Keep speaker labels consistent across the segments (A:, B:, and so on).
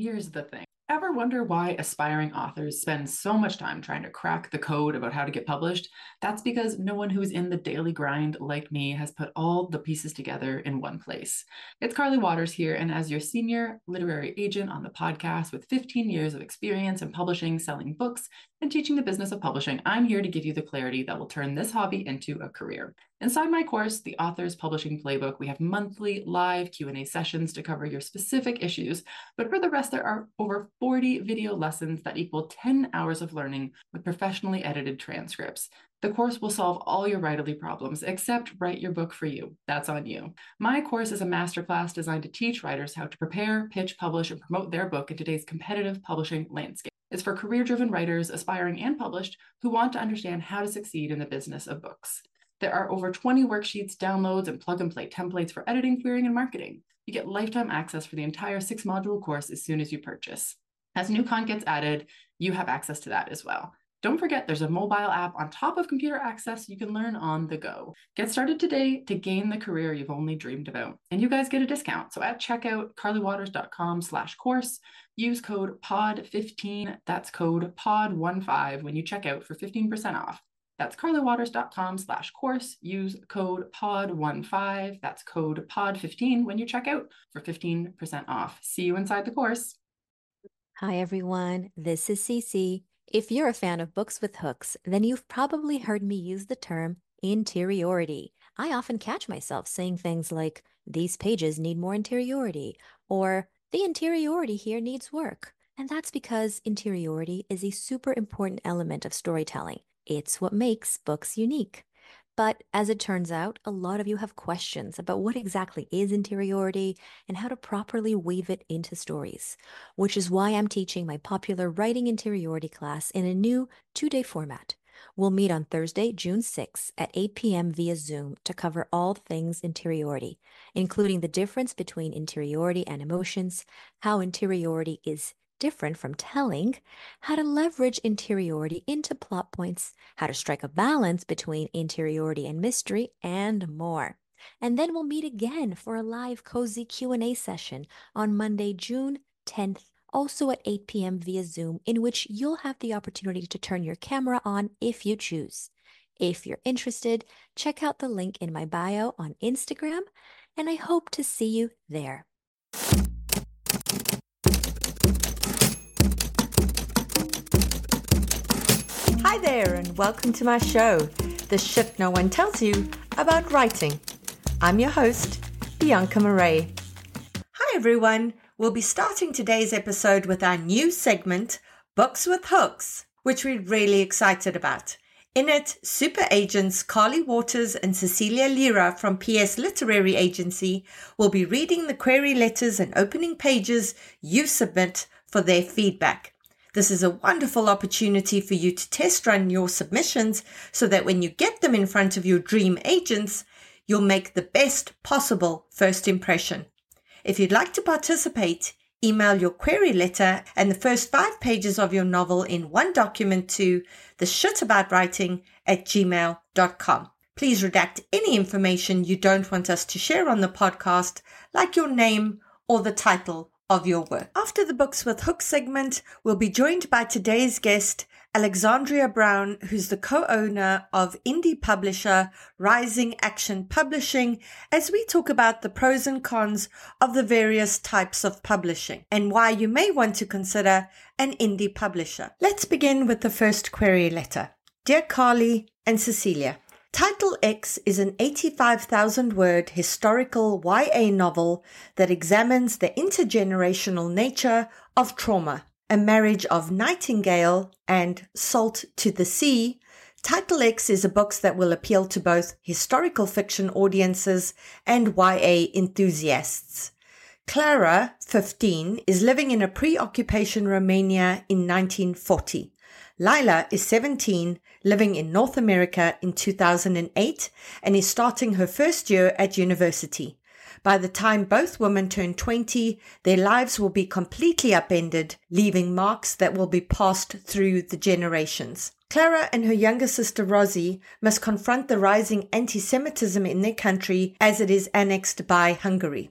A: Here's the thing. Ever wonder why aspiring authors spend so much time trying to crack the code about how to get published? That's because no one who's in the daily grind like me has put all the pieces together in one place. It's Carly Waters here, and as your senior literary agent on the podcast with 15 years of experience in publishing, selling books, and teaching the business of publishing, I'm here to give you the clarity that will turn this hobby into a career. Inside my course, The Author's Publishing Playbook, we have monthly live Q&A sessions to cover your specific issues, but for the rest, there are over 40 video lessons that equal 10 hours of learning with professionally edited transcripts. The course will solve all your writerly problems, except write your book for you. That's on you. My course is a masterclass designed to teach writers how to prepare, pitch, publish, and promote their book in today's competitive publishing landscape. It's for career-driven writers, aspiring and published, who want to understand how to succeed in the business of books. There are over 20 worksheets, downloads, and plug-and-play templates for editing, querying, and marketing. You get lifetime access for the entire 6-module course as soon as you purchase. As new content gets added, you have access to that as well. Don't forget, there's a mobile app on top of computer access you can learn on the go. Get started today to gain the career you've only dreamed about. And you guys get a discount. So at checkout, carlywaters.com/course, use code POD15, that's code POD15 when you check out for 15% off. That's carlywaters.com/course. Use code POD15, that's code POD15 when you check out for 15% off. See you inside the course.
B: Hi everyone, this is Cece. If you're a fan of books with hooks, then you've probably heard me use the term interiority. I often catch myself saying things like, these pages need more interiority, or the interiority here needs work. And that's because interiority is a super important element of storytelling. It's what makes books unique. But as it turns out, a lot of you have questions about what exactly is interiority and how to properly weave it into stories, which is why I'm teaching my popular Writing Interiority class in a new 2-day format. We'll meet on Thursday, June 6th at 8 p.m. via Zoom to cover all things interiority, including the difference between interiority and emotions, how interiority is different from telling, how to leverage interiority into plot points, how to strike a balance between interiority and mystery, and more. And then we'll meet again for a live cozy Q&A session on Monday, June 10th, also at 8 p.m. via Zoom, in which you'll have the opportunity to turn your camera on if you choose. If you're interested, check out the link in my bio on Instagram, and I hope to see you there.
C: Hi there, and welcome to my show, The Shit No One Tells You About Writing. I'm your host, Bianca Murray. Hi everyone, we'll be starting today's episode with our new segment, Books with Hooks, which we're really excited about. In it, super agents Carly Waters and Cecilia Lira from PS Literary Agency will be reading the query letters and opening pages you submit for their feedback. This is a wonderful opportunity for you to test run your submissions so that when you get them in front of your dream agents, you'll make the best possible first impression. If you'd like to participate, email your query letter and the first 5 pages of your novel in one document to theshitaboutwriting@gmail.com. Please redact any information you don't want us to share on the podcast, like your name or the title of your work. After the Books with Hooks segment, we'll be joined by today's guest, Alexandria Brown, who's the co-owner of indie publisher Rising Action Publishing, as we talk about the pros and cons of the various types of publishing and why you may want to consider an indie publisher. Let's begin with the first query letter. Dear Carly and Cecilia, Title X is an 85,000-word historical YA novel that examines the intergenerational nature of trauma. A marriage of Nightingale and Salt to the Sea, Title X is a book that will appeal to both historical fiction audiences and YA enthusiasts. Clara, 15, is living in a pre-occupation Romania in 1940. Lila is 17, living in North America in 2008, and is starting her first year at university. By the time both women turn 20, their lives will be completely upended, leaving marks that will be passed through the generations. Clara and her younger sister Rosie must confront the rising anti-Semitism in their country as it is annexed by Hungary.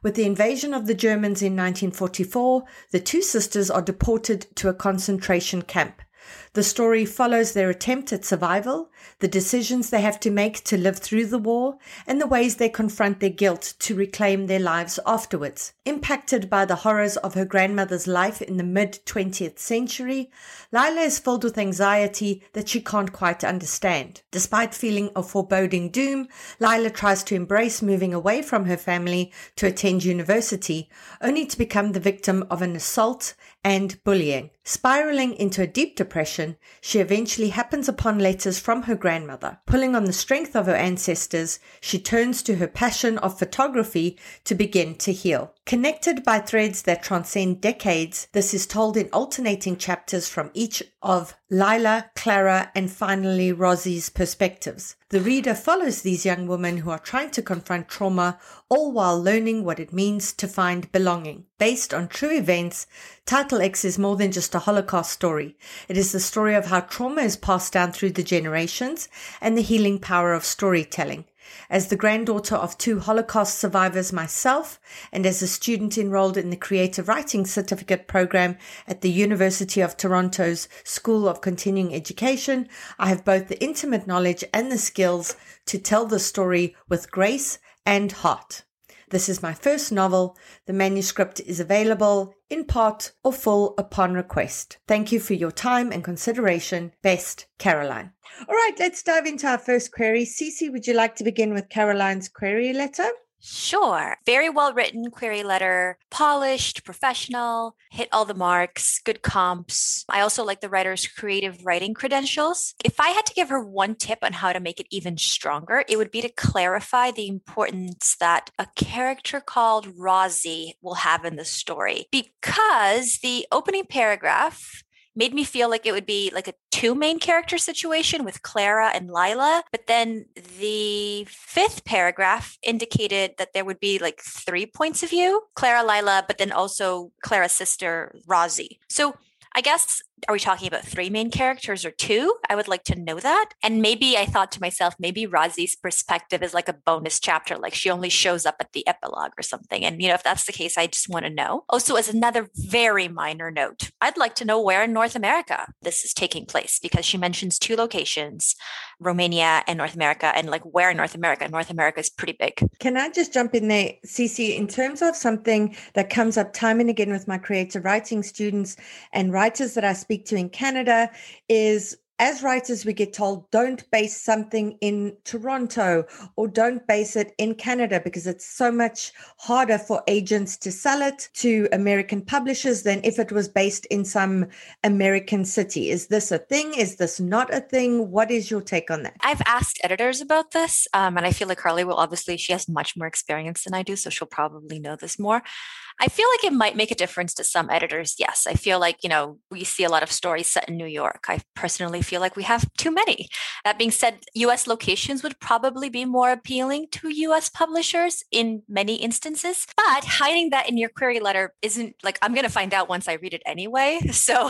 C: With the invasion of the Germans in 1944, the two sisters are deported to a concentration camp. The story follows their attempt at survival, the decisions they have to make to live through the war, and the ways they confront their guilt to reclaim their lives afterwards. Impacted by the horrors of her grandmother's life in the mid-20th century, Lila is filled with anxiety that she can't quite understand. Despite feeling a foreboding doom, Lila tries to embrace moving away from her family to attend university, only to become the victim of an assault and bullying. Spiraling into a deep depression, she eventually happens upon letters from her grandmother. Pulling on the strength of her ancestors, she turns to her passion of photography to begin to heal. Connected by threads that transcend decades, this is told in alternating chapters from each of Lila, Clara, and finally Rosie's perspectives. The reader follows these young women who are trying to confront trauma, all while learning what it means to find belonging. Based on true events, Title X is more than just a Holocaust story. It is the story of how trauma is passed down through the generations and the healing power of storytelling. As the granddaughter of two Holocaust survivors myself, and as a student enrolled in the Creative Writing Certificate program at the University of Toronto's School of Continuing Education, I have both the intimate knowledge and the skills to tell the story with grace and heart. This is my first novel. The manuscript is available in part or full upon request. Thank you for your time and consideration. Best, Caroline. All right, let's dive into our first query. Cece, would you like to begin with Caroline's query letter?
B: Sure. Very well written query letter, polished, professional, hit all the marks, good comps. I also like the writer's creative writing credentials. If I had to give her one tip on how to make it even stronger, it would be to clarify the importance that a character called Rosie will have in the story. Because the opening paragraph made me feel like it would be like a two main character situation with Clara and Lila. But then the fifth paragraph indicated that there would be like 3 points of view, Clara, Lila, but then also Clara's sister, Rosie. So I guess, are we talking about 3 main characters or 2? I would like to know that. And maybe I thought to myself, maybe Rosie's perspective is like a bonus chapter, like she only shows up at the epilogue or something. And, if that's the case, I just want to know. Also, as another very minor note, I'd like to know where in North America this is taking place, because she mentions 2 locations, Romania and North America, and like where in North America? North America is pretty big.
C: Can I just jump in there, Cece, in terms of something that comes up time and again with my creative writing students and writers that I speak to in Canada is, as writers, we get told, don't base something in Toronto or don't base it in Canada because it's so much harder for agents to sell it to American publishers than if it was based in some American city. Is this a thing? Is this not a thing? What is your take on that?
B: I've asked editors about this, and I feel like Carly will obviously, she has much more experience than I do, so she'll probably know this more. I feel like it might make a difference to some editors. Yes, I feel like, we see a lot of stories set in New York. I personally feel like we have too many. That being said, US locations would probably be more appealing to US publishers in many instances. But hiding that in your query letter isn't like, I'm going to find out once I read it anyway. So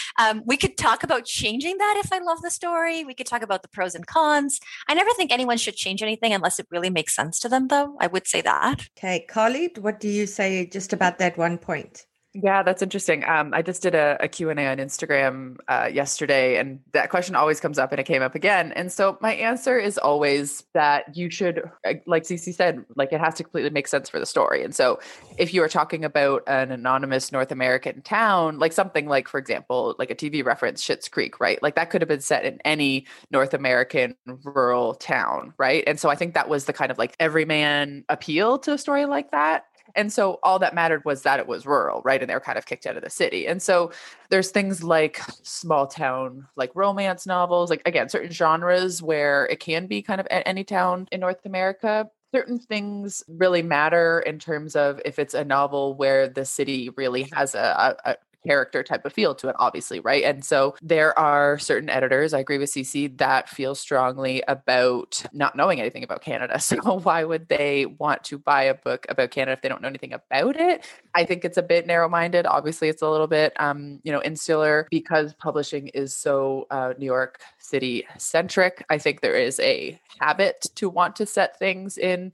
B: we could talk about changing that if I love the story. We could talk about the pros and cons. I never think anyone should change anything unless it really makes sense to them, though. I would say that.
C: Okay, Carly, what do you say just about that one point?
A: Yeah, that's interesting. I just did a Q&A on Instagram yesterday, and that question always comes up, and it came up again. And so my answer is always that you should, like Cece said, like it has to completely make sense for the story. And so if you are talking about an anonymous North American town, like something like, for example, like a TV reference, Schitt's Creek, right? Like that could have been set in any North American rural town, right? And so I think that was the kind of like everyman appeal to a story like that. And so all that mattered was that it was rural, right? And they were kind of kicked out of the city. And so there's things like small town, like romance novels, like again, certain genres where it can be kind of any town in North America. Certain things really matter in terms of if it's a novel where the city really has a character type of feel to it, obviously, right? And so there are certain editors, I agree with CC, that feel strongly about not knowing anything about Canada. So why would they want to buy a book about Canada if they don't know anything about it? I think it's a bit narrow-minded. Obviously, it's a little bit, insular because publishing is so New York City centric. I think there is a habit to want to set things in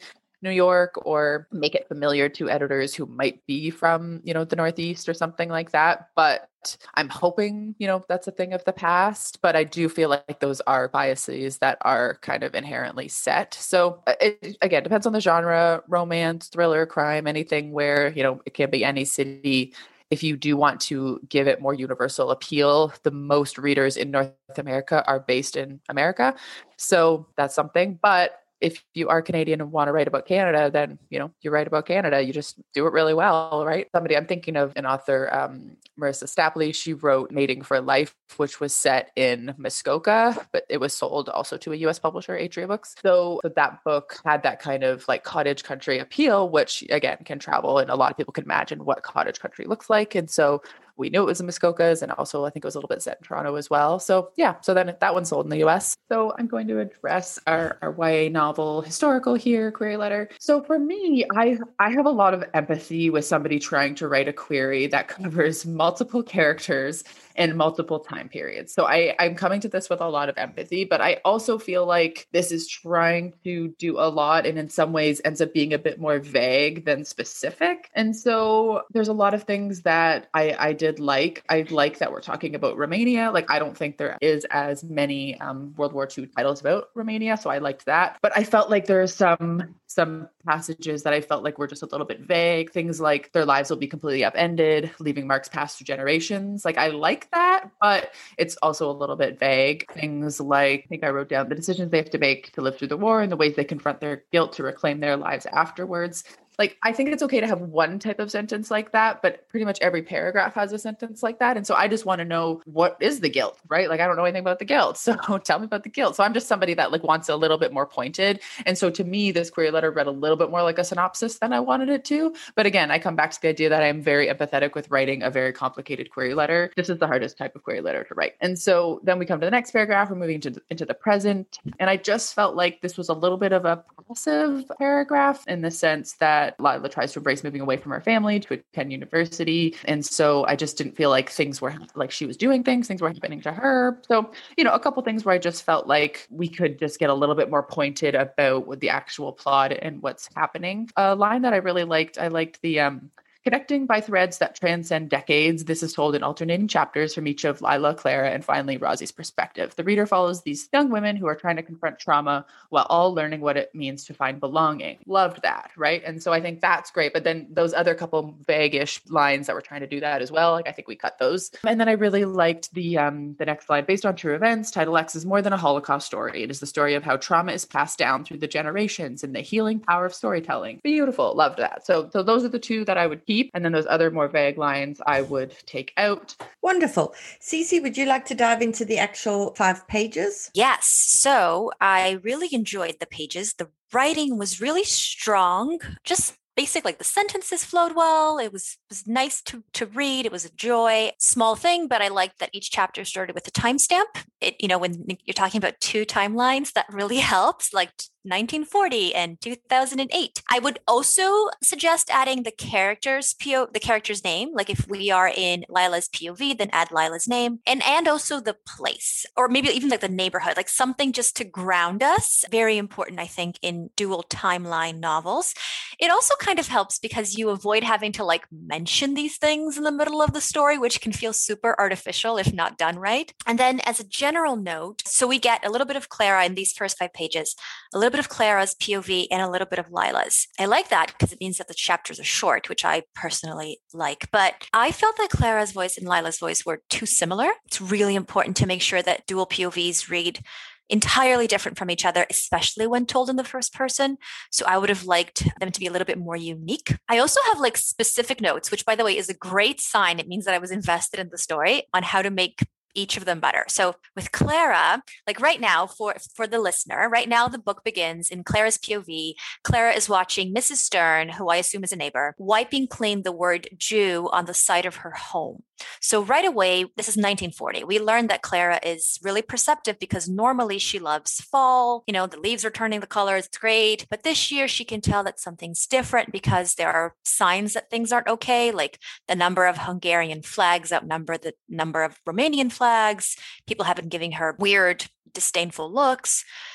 A: New York or make it familiar to editors who might be from, the Northeast or something like that. But I'm hoping, that's a thing of the past, but I do feel like those are biases that are kind of inherently set. So it, again, depends on the genre, romance, thriller, crime, anything where, it can be any city. If you do want to give it more universal appeal, the most readers in North America are based in America. So that's something. But if you are Canadian and want to write about Canada, then, you write about Canada. You just do it really well, right? Somebody I'm thinking of, an author, Marissa Stapley, she wrote Mating for Life, which was set in Muskoka, but it was sold also to a US publisher, Atria Books. So that book had that kind of like cottage country appeal, which again can travel, and a lot of people can imagine what cottage country looks like. And so we knew it was in Muskokas, and also I think it was a little bit set in Toronto as well. So yeah, so then that one sold in the US. So I'm going to address our YA novel historical here, query letter. So for me, I have a lot of empathy with somebody trying to write a query that covers multiple characters and multiple time periods. So I'm coming to this with a lot of empathy, but I also feel like this is trying to do a lot, and in some ways ends up being a bit more vague than specific. And so there's a lot of things that I did like. I like that we're talking about Romania. Like, I don't think there is as many World War II titles about Romania, so I liked that. But I felt like there's some passages that I felt like were just a little bit vague. Things like their lives will be completely upended, leaving marks past through generations. Like, I like that, but it's also a little bit vague. Things like, I think I wrote down the decisions they have to make to live through the war and the ways they confront their guilt to reclaim their lives afterwards. Like, I think it's okay to have one type of sentence like that, but pretty much every paragraph has a sentence like that. And so I just want to know, what is the guilt, right? Like, I don't know anything about the guilt. So tell me about the guilt. So I'm just somebody that like wants a little bit more pointed. And so to me, this query letter read a little bit more like a synopsis than I wanted it to. But again, I come back to the idea that I'm very empathetic with writing a very complicated query letter. This is the hardest type of query letter to write. And so then we come to the next paragraph. We're moving into the present. And I just felt like this was a little bit of a passive paragraph, in the sense that Lila tries to embrace moving away from her family to attend university. And so I just didn't feel like things were like she was doing things were happening to her. So, a couple things where I just felt like we could just get a little bit more pointed about what the actual plot and what's happening. A line that I really liked, I liked the connecting by threads that transcend decades. This is told in alternating chapters from each of Lila, Clara, and finally Rosie's perspective. The reader follows these young women who are trying to confront trauma while all learning what it means to find belonging. Loved that, right? And so I think that's great. But then those other couple vague-ish lines that were trying to do that as well, like I think we cut those. And then I really liked the next line. Based on true events, Title X is more than a Holocaust story. It is the story of how trauma is passed down through the generations and the healing power of storytelling. Beautiful. Loved that. So those are the two that I would keep. And then those other more vague lines I would take out.
C: Wonderful. Cece, would you like to dive into the actual 5 pages?
B: Yes. So I really enjoyed the pages. The writing was really strong. Just basic, like the sentences flowed well. It was nice to read. It was a joy. Small thing, but I liked that each chapter started with a timestamp. When you're talking about 2 timelines, that really helps, like 1940 and 2008. I would also suggest adding the character's name. Like if we are in Lila's POV, then add Lila's name and also the place, or maybe even like the neighborhood, like something just to ground us. Very important, I think, in dual timeline novels. It also kind of helps because you avoid having to like mention these things in the middle of the story, which can feel super artificial if not done right. And then as a general note, so we get a little bit of Clara in these first 5 pages, a little bit of Clara's POV, and a little bit of Lila's. I like that because it means that the chapters are short, which I personally like. But I felt that Clara's voice and Lila's voice were too similar. It's really important to make sure that dual POVs read entirely different from each other, especially when told in the first person. So I would have liked them to be a little bit more unique. I also have like specific notes, which by the way is a great sign. It means that I was invested in the story on how to make each of them better. So with Clara, like right now for the listener, right now the book begins in Clara's POV. Clara is watching Mrs. Stern, who I assume is a neighbor, wiping clean the word Jew on the side of her home. So right away, this is 1940. We learned that Clara is really perceptive because normally she loves fall. The leaves are turning the colors. It's great. But this year she can tell that something's different because there are signs that things aren't okay. Like the number of Hungarian flags outnumber the number of Romanian flags. People have been giving her weird, disdainful looks.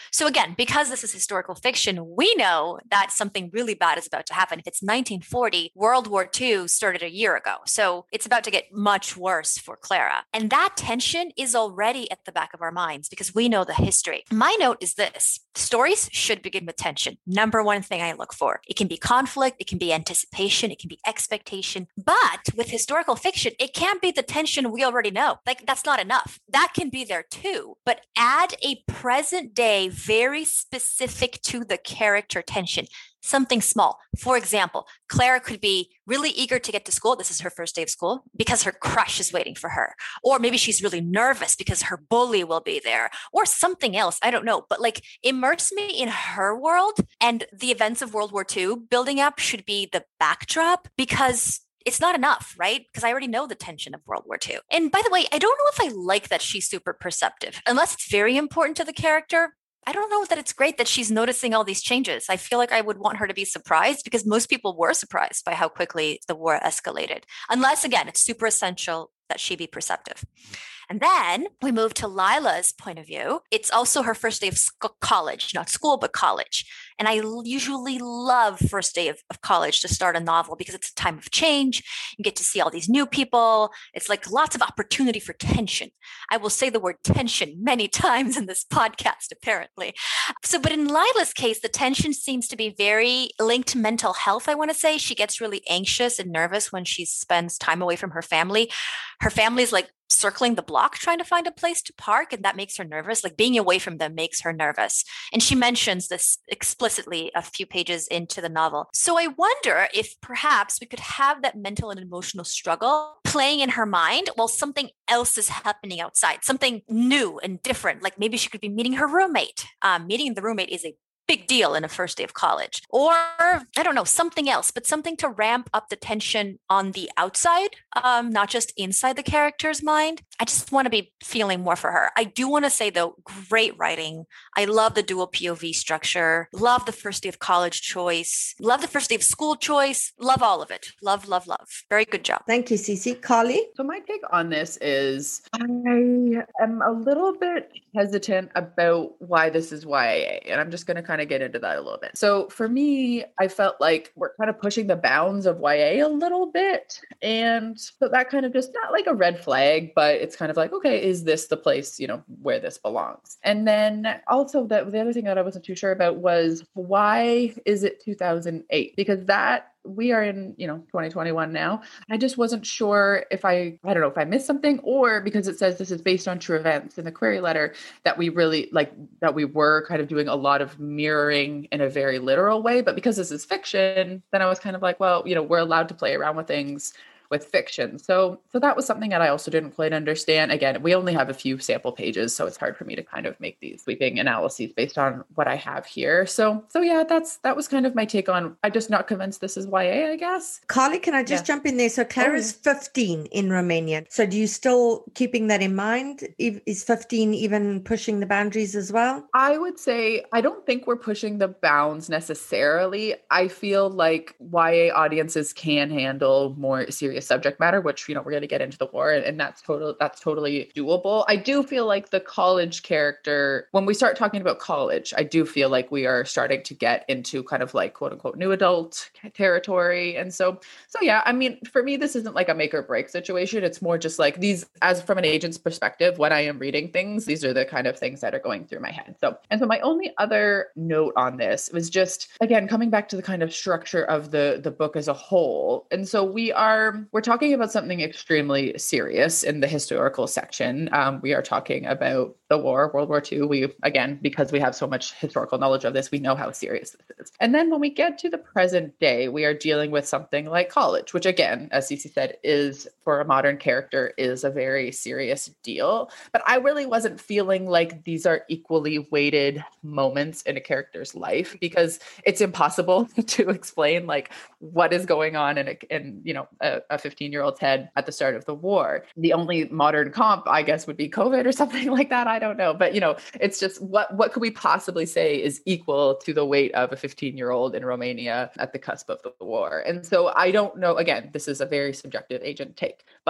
B: So again, because this is historical fiction, we know that something really bad is about to happen. If it's 1940, World War II started a year ago. So it's about to get much worse for Clara. And that tension is already at the back of our minds because we know the history. My note is this: stories should begin with tension. Number one thing I look for. It can be conflict, it can be anticipation, it can be expectation. But with historical fiction, it can't be the tension we already know. Like, that's not enough. That can be there too. But add a present day, very specific to the character tension. Something small. For example, Clara could be really eager to get to school. This is her first day of school because her crush is waiting for her. Or maybe she's really nervous because her bully will be there or something else. I don't know. But like, immerse me in her world, and the events of World War II building up should be the backdrop, because it's not enough, right? Because I already know the tension of World War II. And by the way, I don't know if I like that she's super perceptive, unless it's very important to the character. I don't know that it's great that she's noticing all these changes. I feel like I would want her to be surprised, because most people were surprised by how quickly the war escalated. Unless, again, it's super essential that she be perceptive. And then we move to Lila's point of view. It's also her first day of college, not school, but college. And I usually love first day of college to start a novel because it's a time of change. You get to see all these new people. It's like lots of opportunity for tension. I will say the word tension many times in this podcast, apparently. So, but in Lila's case, the tension seems to be very linked to mental health, I want to say. She gets really anxious and nervous when she spends time away from her family. Her family's like circling the block trying to find a place to park, and that makes her nervous. Like, being away from them makes her nervous. And she mentions this explicitly a few pages into the novel. So I wonder if perhaps we could have that mental and emotional struggle playing in her mind while something else is happening outside, something new and different. Like, maybe she could be meeting her roommate. Meeting the roommate is a big deal in a first day of college. Or, I don't know, something else, but something to ramp up the tension on the outside, not just inside the character's mind. I just want to be feeling more for her. I do want to say, though, great writing. I love the dual POV structure. Love the first day of college choice. Love the first day of school choice. Love all of it. Love, love, love. Very good job.
C: Thank you, Cece. Carly?
A: So my take on this is I am a little bit hesitant about why this is YA, and I'm just going to kind of get into that a little bit. So for me, I felt like we're kind of pushing the bounds of YA a little bit, and so that kind of just, not like a red flag, but it's kind of like, okay, is this the place, where this belongs? And then also the other thing that I wasn't too sure about was, why is it 2008? Because that, we are in, 2021 now. I just wasn't sure if I don't know if I missed something, or because it says this is based on true events in the query letter, that we really that we were kind of doing a lot of mirroring in a very literal way. But because this is fiction, then I was kind of like, well, we're allowed to play around with things with fiction. So that was something that I also didn't quite understand. Again, we only have a few sample pages, so it's hard for me to kind of make these sweeping analyses based on what I have here. So yeah, that was kind of my take on, I'm just not convinced this is YA, I guess.
C: Carly, can I just jump in there? So Clara's 15 in Romania. So do you still keeping that in mind? Is 15 even pushing the boundaries as well?
A: I would say, I don't think we're pushing the bounds necessarily. I feel like YA audiences can handle more serious subject matter, which, we're going to get into the war, and that's totally doable. I do feel like the college character, when we start talking about college, I do feel like we are starting to get into kind of like quote unquote new adult territory. And so yeah, I mean, for me, this isn't like a make or break situation. It's more just like these, as from an agent's perspective, when I am reading things, these are the kind of things that are going through my head. So my only other note on this was just, again, coming back to the kind of structure of the book as a whole. And so we're talking about something extremely serious in the historical section. We are talking about the war, World War II. We, again, because we have so much historical knowledge of this, we know how serious this is. And then when we get to the present day, we are dealing with something like college, which, again, as Cece said, is, for a modern character, is a very serious deal. But I really wasn't feeling like these are equally weighted moments in a character's life, because it's impossible to explain like what is going on in a 15-year-old's head at the start of the war. The only modern comp, I guess, would be COVID or something like that. I don't know. But, it's just what could we possibly say is equal to the weight of a 15-year-old in Romania at the cusp of the war? And so I don't know. Again, this is a very subjective agent take, but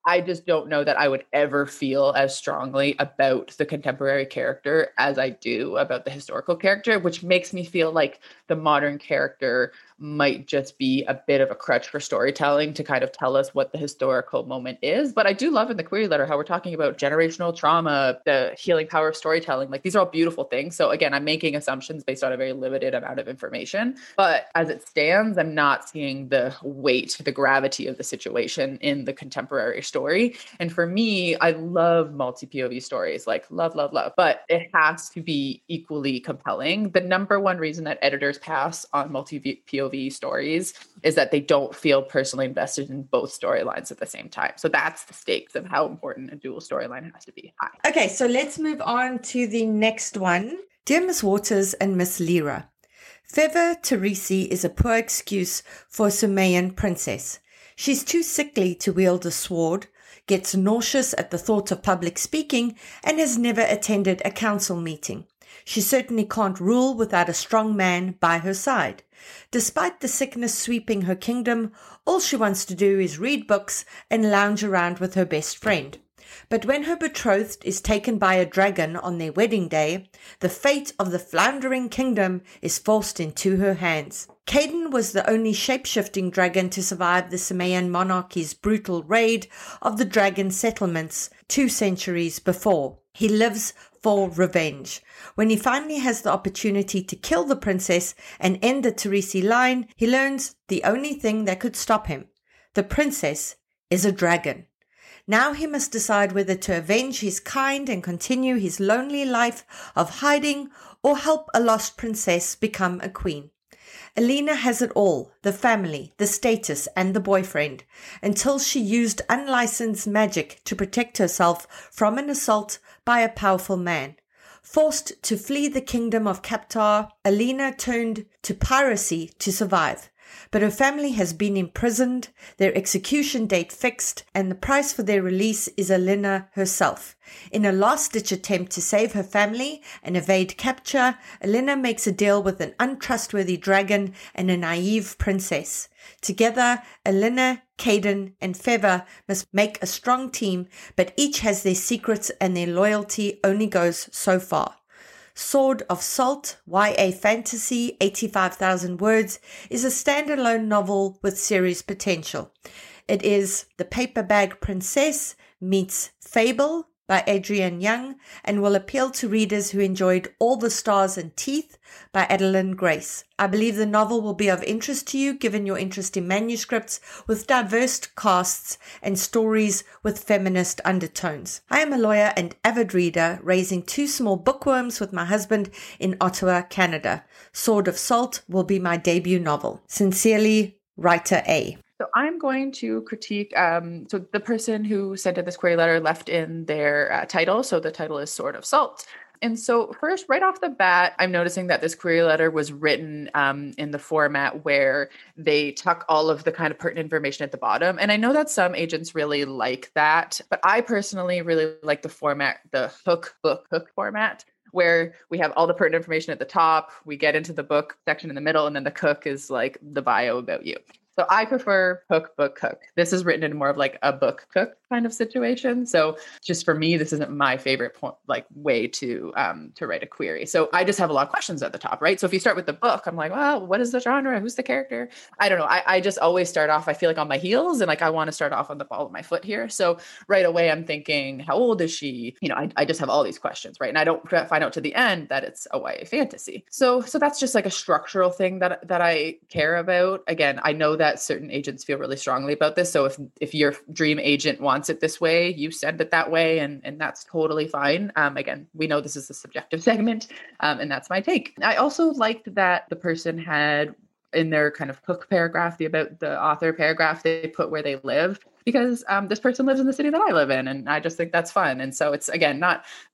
A: I just don't know that I would ever feel as strongly about the contemporary character as I do about the historical character, which makes me feel like the modern character might just be a bit of a crutch for storytelling to kind of tell us what the historical moment is. But I do love in the query letter how we're talking about generational trauma, the healing power of storytelling. Like these are all beautiful things. So again, I'm making assumptions based on a very limited amount of information. But as it stands, I'm not seeing the weight, the gravity of the situation in the contemporary story. And for me, I love multi-POV stories, like love, love, love. But it has to be equally compelling. The number one reason that editors pass on multi-POV stories is that they don't feel personally invested in both storylines at the same time. So that's the stakes of how important a dual storyline has to be high.
C: Okay, so let's move on to the next one. Dear Miss Waters and Miss Lyra, Feather Teresi is a poor excuse for a Sumerian princess. She's too sickly to wield a sword, gets nauseous at the thought of public speaking, and has never attended a council meeting. She certainly can't rule without a strong man by her side. Despite the sickness sweeping her kingdom, all she wants to do is read books and lounge around with her best friend. But when her betrothed is taken by a dragon on their wedding day, the fate of the floundering kingdom is forced into her hands. Caden was the only shape-shifting dragon to survive the Sumerian monarchy's brutal raid of the dragon settlements 2 centuries before. He lives for revenge. When he finally has the opportunity to kill the princess and end the Teresi line, he learns the only thing that could stop him. The princess is a dragon. Now he must decide whether to avenge his kind and continue his lonely life of hiding or help a lost princess become a queen. Alina has it all, the family, the status, and the boyfriend, until she used unlicensed magic to protect herself from an assault by a powerful man. Forced to flee the kingdom of Kaptar, Alina turned to piracy to survive. But her family has been imprisoned, their execution date fixed, and the price for their release is Alina herself. In a last-ditch attempt to save her family and evade capture, Alina makes a deal with an untrustworthy dragon and a naive princess. Together, Alina, Caden, and Feather must make a strong team, but each has their secrets and their loyalty only goes so far. Sword of Salt, YA Fantasy, 85,000 words, is a standalone novel with series potential. It is The Paper Bag Princess meets Fable by Adrienne Young and will appeal to readers who enjoyed All the Stars and Teeth by Adeline Grace. I believe the novel will be of interest to you given your interest in manuscripts with diverse casts and stories with feminist undertones. I am a lawyer and avid reader, raising 2 small bookworms with my husband in Ottawa, Canada. Sword of Salt will be my debut novel. Sincerely, Writer A.
A: So I'm going to critique, so the person who sent in this query letter left in their title. So the title is Sword of Salt. And so first, right off the bat, I'm noticing that this query letter was written in the format where they tuck all of the kind of pertinent information at the bottom. And I know that some agents really like that, but I personally really like the format, the hook format, where we have all the pertinent information at the top, we get into the book section in the middle, and then the hook is like the bio about you. So I prefer hook, book, hook. This is written in more of like a book hook kind of situation. So just for me, this isn't my favorite way to write a query. So I just have a lot of questions at the top, right? So if you start with the book, I'm like, well, what is the genre? Who's the character? I don't know. I just always start off, I feel like on my heels and like, I want to start off on the ball of my foot here. So right away, I'm thinking, how old is she? You know, I just have all these questions, right? And I don't find out to the end that it's a YA fantasy. So that's just like a structural thing that I care about. Again, I know that certain agents feel really strongly about this. So if your dream agent wants it this way, you send it that way, and that's totally fine. Again, we know this is a subjective segment, and that's my take. I also liked that the person had in their kind of hook paragraph, about the author paragraph, they put where they live, because this person lives in the city that I live in, and I just think that's fun. And so it's, again, not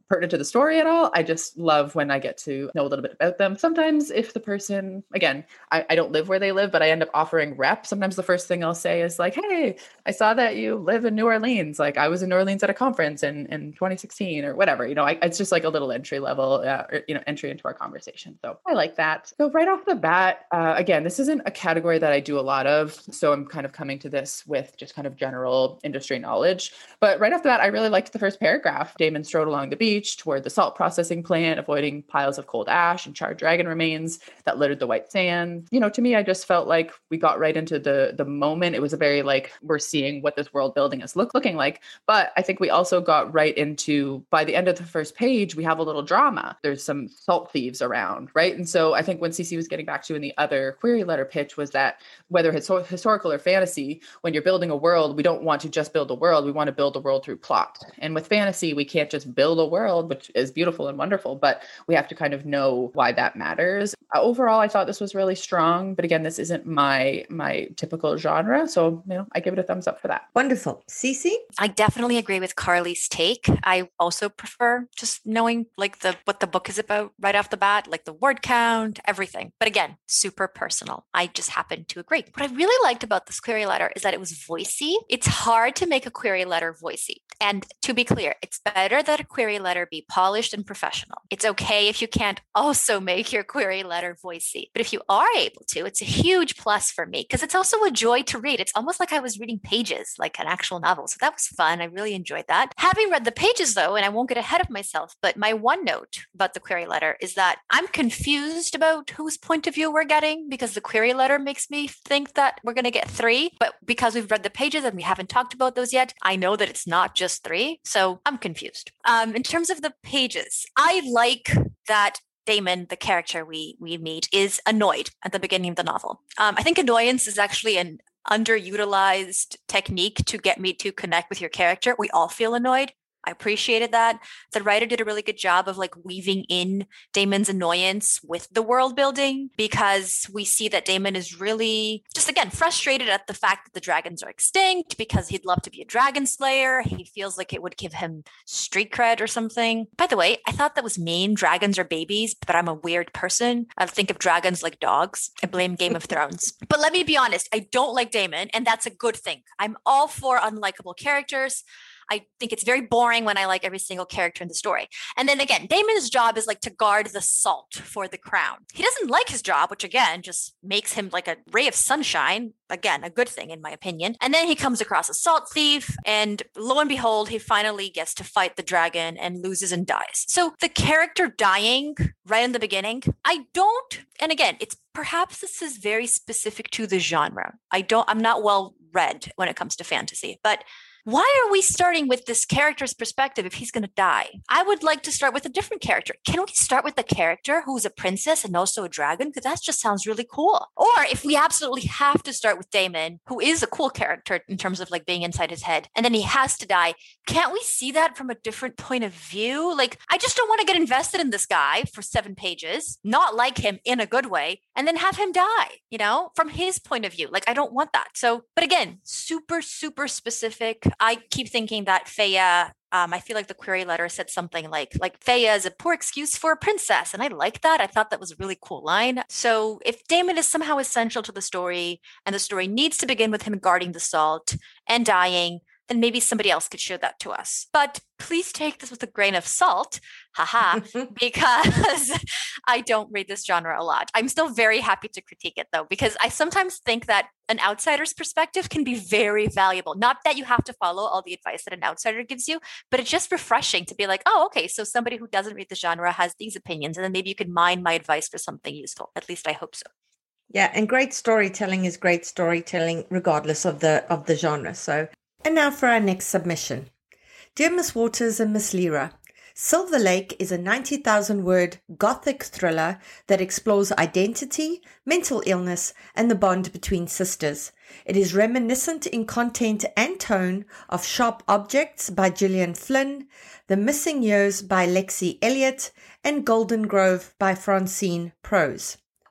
A: pertinent to the story at all. I just love when I get to know a little bit about them. Sometimes if the person, again, I don't live where they live, but I end up offering rep. Sometimes the first thing I'll say is like, hey, I saw that you live in New Orleans. Like I was in New Orleans at a conference in 2016 or whatever, it's just like a little entry level, entry into our conversation. So I like that. So right off the bat, again, this isn't a category that I do a lot of. So I'm kind of coming to this with just kind of general industry knowledge. But right off the bat, I really liked the first paragraph. Damon strode along the beach toward the salt processing plant, avoiding piles of cold ash and charred dragon remains that littered the white sand. To me, I just felt like we got right into the moment. It was a very like, we're seeing what this world building is looking like. But I think we also got right into, by the end of the first page, we have a little drama. There's some salt thieves around, right? And so I think when CC was getting back to in the other query letter pitch was that whether it's historical or fantasy, when you're building a world, we don't want to just build a world. We want to build a world through plot. And with fantasy, we can't just build a world, which is beautiful and wonderful, but we have to kind of know why that matters. Overall, I thought this was really strong, but again, this isn't my typical genre. So, I give it a thumbs up for that.
C: Wonderful. Cece?
B: I definitely agree with Carly's take. I also prefer just knowing like what the book is about right off the bat, like the word count, everything. But again, super personal. I just happen to agree. What I really liked about this query letter is that it was voicey. It's hard to make a query letter voicey. And to be clear, it's better that a query letter be polished and professional. It's okay if you can't also make your query letter voicey. But if you are able to, it's a huge plus for me because it's also a joy to read. It's almost like I was reading pages, like an actual novel. So that was fun. I really enjoyed that. Having read the pages though, and I won't get ahead of myself, but my one note about the query letter is that I'm confused about whose point of view we're getting because the query letter makes me think that we're going to get 3. But because we've read the pages and we haven't talked about those yet, I know that it's not just 3. So I'm confused. In terms of the pages, I like that Damon, the character we meet, is annoyed at the beginning of the novel. I think annoyance is actually an underutilized technique to get me to connect with your character. We all feel annoyed. I appreciated that. The writer did a really good job of like weaving in Damon's annoyance with the world building because we see that Damon is really just, again, frustrated at the fact that the dragons are extinct because he'd love to be a dragon slayer. He feels like it would give him street cred or something. By the way, I thought that was mean. Dragons are babies, but I'm a weird person. I think of dragons like dogs. I blame Game of Thrones. But let me be honest, I don't like Damon, and that's a good thing. I'm all for unlikable characters. I think it's very boring when I like every single character in the story. And then again, Damon's job is like to guard the salt for the crown. He doesn't like his job, which again, just makes him like a ray of sunshine. Again, a good thing in my opinion. And then he comes across a salt thief and lo and behold, he finally gets to fight the dragon and loses and dies. So the character dying right in the beginning, and again, it's perhaps this is very specific to the genre. I'm not well read when it comes to fantasy, but why are we starting with this character's perspective if he's going to die? I would like to start with a different character. Can we start with the character who's a princess and also a dragon? Because that just sounds really cool. Or if we absolutely have to start with Damon, who is a cool character in terms of like being inside his head, and then he has to die, can't we see that from a different point of view? Like, I just don't want to get invested in this guy for 7 pages, not like him in a good way, and then have him die, from his point of view. Like, I don't want that. So, but again, super, super specific. I keep thinking that Feya, I feel like the query letter said something like Feya is a poor excuse for a princess. And I like that. I thought that was a really cool line. So if Damon is somehow essential to the story and the story needs to begin with him guarding the salt and dying, then maybe somebody else could show that to us. But please take this with a grain of salt, because I don't read this genre a lot. I'm still very happy to critique it though, because I sometimes think that an outsider's perspective can be very valuable. Not that you have to follow all the advice that an outsider gives you, but it's just refreshing to be like, oh, okay, so somebody who doesn't read the genre has these opinions, and then maybe you could mine my advice for something useful. At least I hope so.
C: Yeah, and great storytelling is great storytelling regardless of the genre. So, and now for our next submission. Dear Miss Waters and Miss Lyra, Silver Lake is a 90,000-word gothic thriller that explores identity, mental illness, and the bond between sisters. It is reminiscent in content and tone of Sharp Objects by Gillian Flynn, The Missing Years by Lexi Elliott, and Golden Grove by Francine Prose.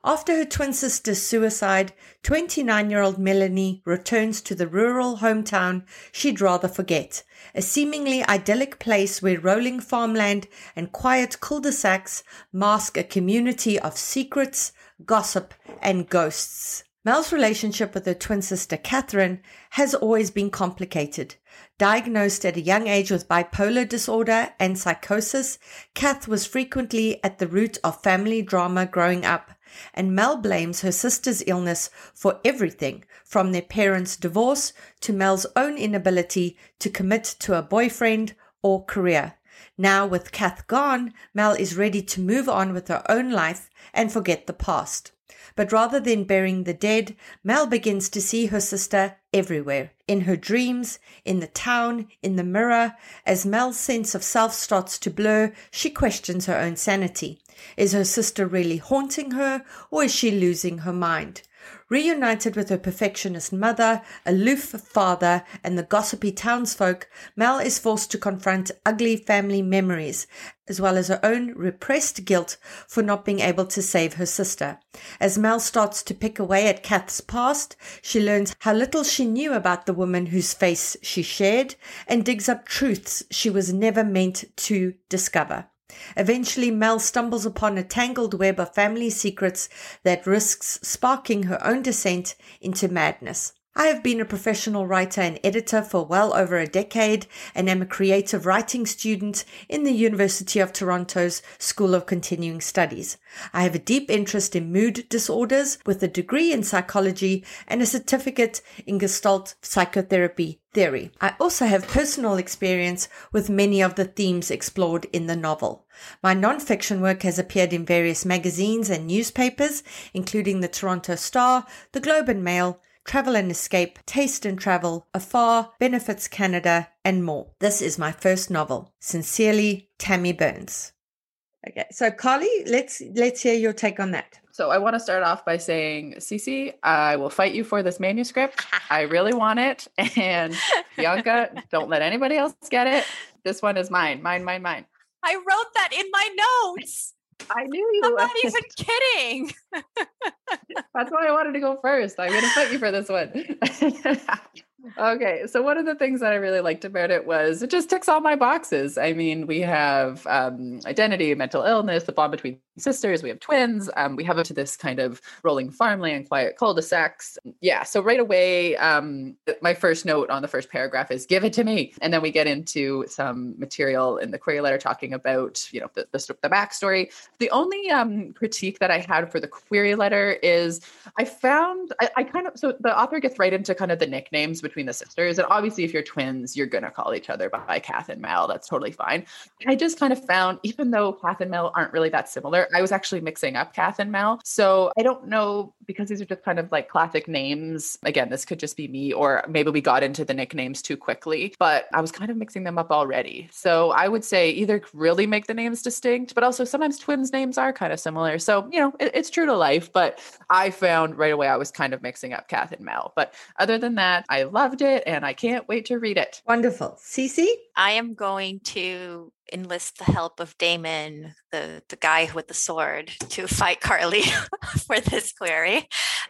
C: After her twin sister's suicide, 29-year-old Melanie returns to the rural hometown she'd rather forget, a seemingly idyllic place where rolling farmland and quiet cul-de-sacs mask a community of secrets, gossip, and ghosts. Mel's relationship with her twin sister Catherine has always been complicated. Diagnosed at a young age with bipolar disorder and psychosis, Kath was frequently at the root of family drama growing up, and Mel blames her sister's illness for everything, from their parents' divorce to Mel's own inability to commit to a boyfriend or career. Now, with Kath gone, Mel is ready to move on with her own life and forget the past. But rather than burying the dead, Mel begins to see her sister everywhere. In her dreams, in the town, in the mirror. As Mel's sense of self starts to blur, she questions her own sanity. Is her sister really haunting her, or is she losing her mind? Reunited with her perfectionist mother, aloof father, and the gossipy townsfolk, Mel is forced to confront ugly family memories, as well as her own repressed guilt for not being able to save her sister. As Mel starts to pick away at Kath's past, she learns how little she knew about the woman whose face she shared, and digs up truths she was never meant to discover. Eventually, Mel stumbles upon a tangled web of family secrets that risks sparking her own descent into madness. I have been a professional writer and editor for well over a decade and am a creative writing student in the University of Toronto's School of Continuing Studies. I have a deep interest in mood disorders with a degree in psychology and a certificate in Gestalt psychotherapy theory. I also have personal experience with many of the themes explored in the novel. My non-fiction work has appeared in various magazines and newspapers, including the Toronto Star, the Globe and Mail, Travel and Escape, Taste and Travel, Afar, Benefits Canada, and more. This is my first novel. Sincerely, Tammy Burns. Okay, so Carly, let's hear your take on that.
A: So I want to start off by saying, Cece, I will fight you for this manuscript. I really want it. And Bianca, don't let anybody else get it. This one is mine. Mine.
B: I wrote that in my notes.
A: I knew you
B: I'm
A: would.
B: not even kidding.
A: That's why I wanted to go first. I'm going to fight you for this one. Okay, so one of the things that I really liked about it was it just ticks all my boxes. I mean, we have identity, mental illness, the bond between sisters, we have twins, we have up to this kind of rolling farmland, quiet cul-de-sacs. Yeah, so right away, my first note on the first paragraph is give it to me. And then we get into some material in the query letter talking about, you know, the backstory. The only critique that I had for the query letter is I found, I kind of, so the author gets right into kind of the nicknames between the sisters. And obviously if you're twins, you're going to call each other by Kath and Mel. That's totally fine. I just kind of found, even though Kath and Mel aren't really that similar, I was actually mixing up Kath and Mel. So I don't know, because these are just kind of like classic names. Again, this could just be me, or maybe we got into the nicknames too quickly, but I was kind of mixing them up already. So I would say either really make the names distinct, but also sometimes twins' names are kind of similar. So, you know, it's true to life, but I found right away I was kind of mixing up Kath and Mel. But other than that, I loved it and I can't wait to read it.
C: Wonderful. Cece?
B: I am going to enlist the help of Damon, the guy with the sword, to fight Carly for this query.